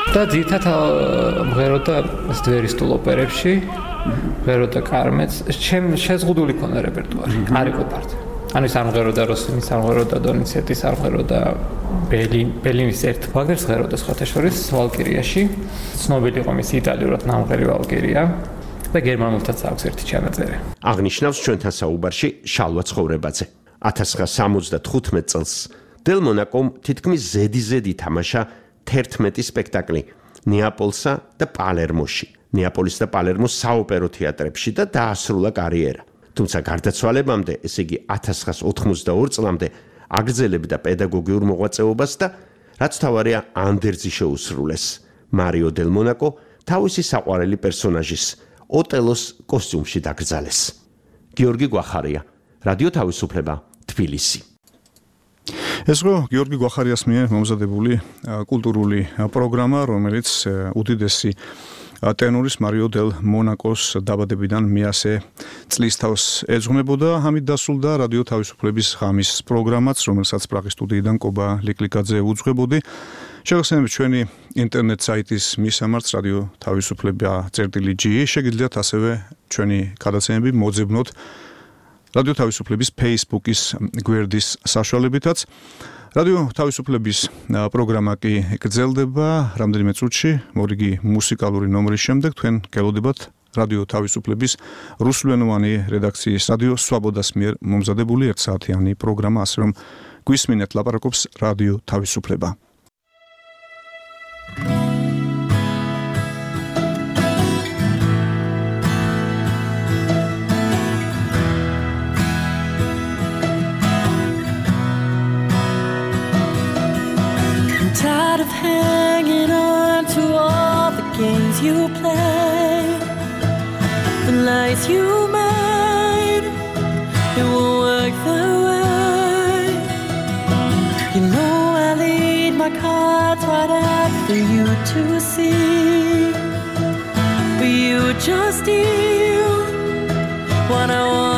და ძირთად მღეროდა სდვერისტულ ოპერებში, მღეროდა კარმეც. შეზღუდული ქონა რეპერტუარი, არ იყო ფართო. ანუ ის არ მღეროდა როსინის, არ მღეროდა დონიცეტის, არ მღეროდა ბელინის ერთ ვაგნერს მღეროდა სხვათა შორის ვალკირიაში. ცნობილი იყო მისი იტალიურად ნამღერი ვალკირია და გერმანულთაც აქვს ერთი ჩანაწერი. აღნიშნავს ჩვენთან საუბარში შალვა ცხოვრებაძე. 1975 წელს დელ მონაკომ თითქმის ზედიზედ ითამაშა 11 სპექტაკლი ნეაპოლსა და პალერმოში. ნეაპოლის და პალერმოს საოპერო თეატრებში და დაასრულა კარიერა. თუმცა გარდაცვალებამდე, ესე იგი 1982 წლამდე აგრძელებდა პედაგოგიურ მოღვაწეობას და რაც თავარია ანდერძი შეუსრულეს. მარიო დელ მონაკო თავისი საყვარელი პერსონაჟის ოტელოს კოსტიუმში დაკრძალეს. გიორგი გვახარია, რადიო თავისუფლება, თბილისი. ეს იყო გიორგი გვახარიას მიერ მომზადებული კულტურული პროგრამა, რომელიც უდიდესი ტენორის მარიო დელ მონაკოს დაბადებიდან მე-100 წლის თავს ეძღვნებოდა. ამით დასრულდა რადიო თავისუფლების ღამის პროგრამაც, რომელსაც პრაღის სტუდიიდან კობა ლიკლიკაძე უძღვებოდი. შეგახსენებთ ჩვენი ინტერნეტ საიტის მისამართს რადიო თავისუფლება.ge. შეგიძლიათ ასევე ჩვენი გადაცემები მოძებნოთ რადიო თავისუფლების Facebook-ის გვერდის საშუალებითაც. რადიო თავისუფლების პროგრამა კი გრძელდება რამდენიმე წუთში, მორიგი მუსიკალური ნომრის შემდეგ თქვენ გელოდებათ რადიო თავისუფლების რუსულენოვანი რედაქციის რადიო სვაბოდას მიერ მომზადებული 1 საათიანი პროგრამა, ასე რომ გვისმინეთ ლაპარაკობს რადიო თავისუფლება. Tired of hanging on to all the games you play, the lies you made, it won't work that way. You know I laid my cards right out for you to see, but you just steal what I want.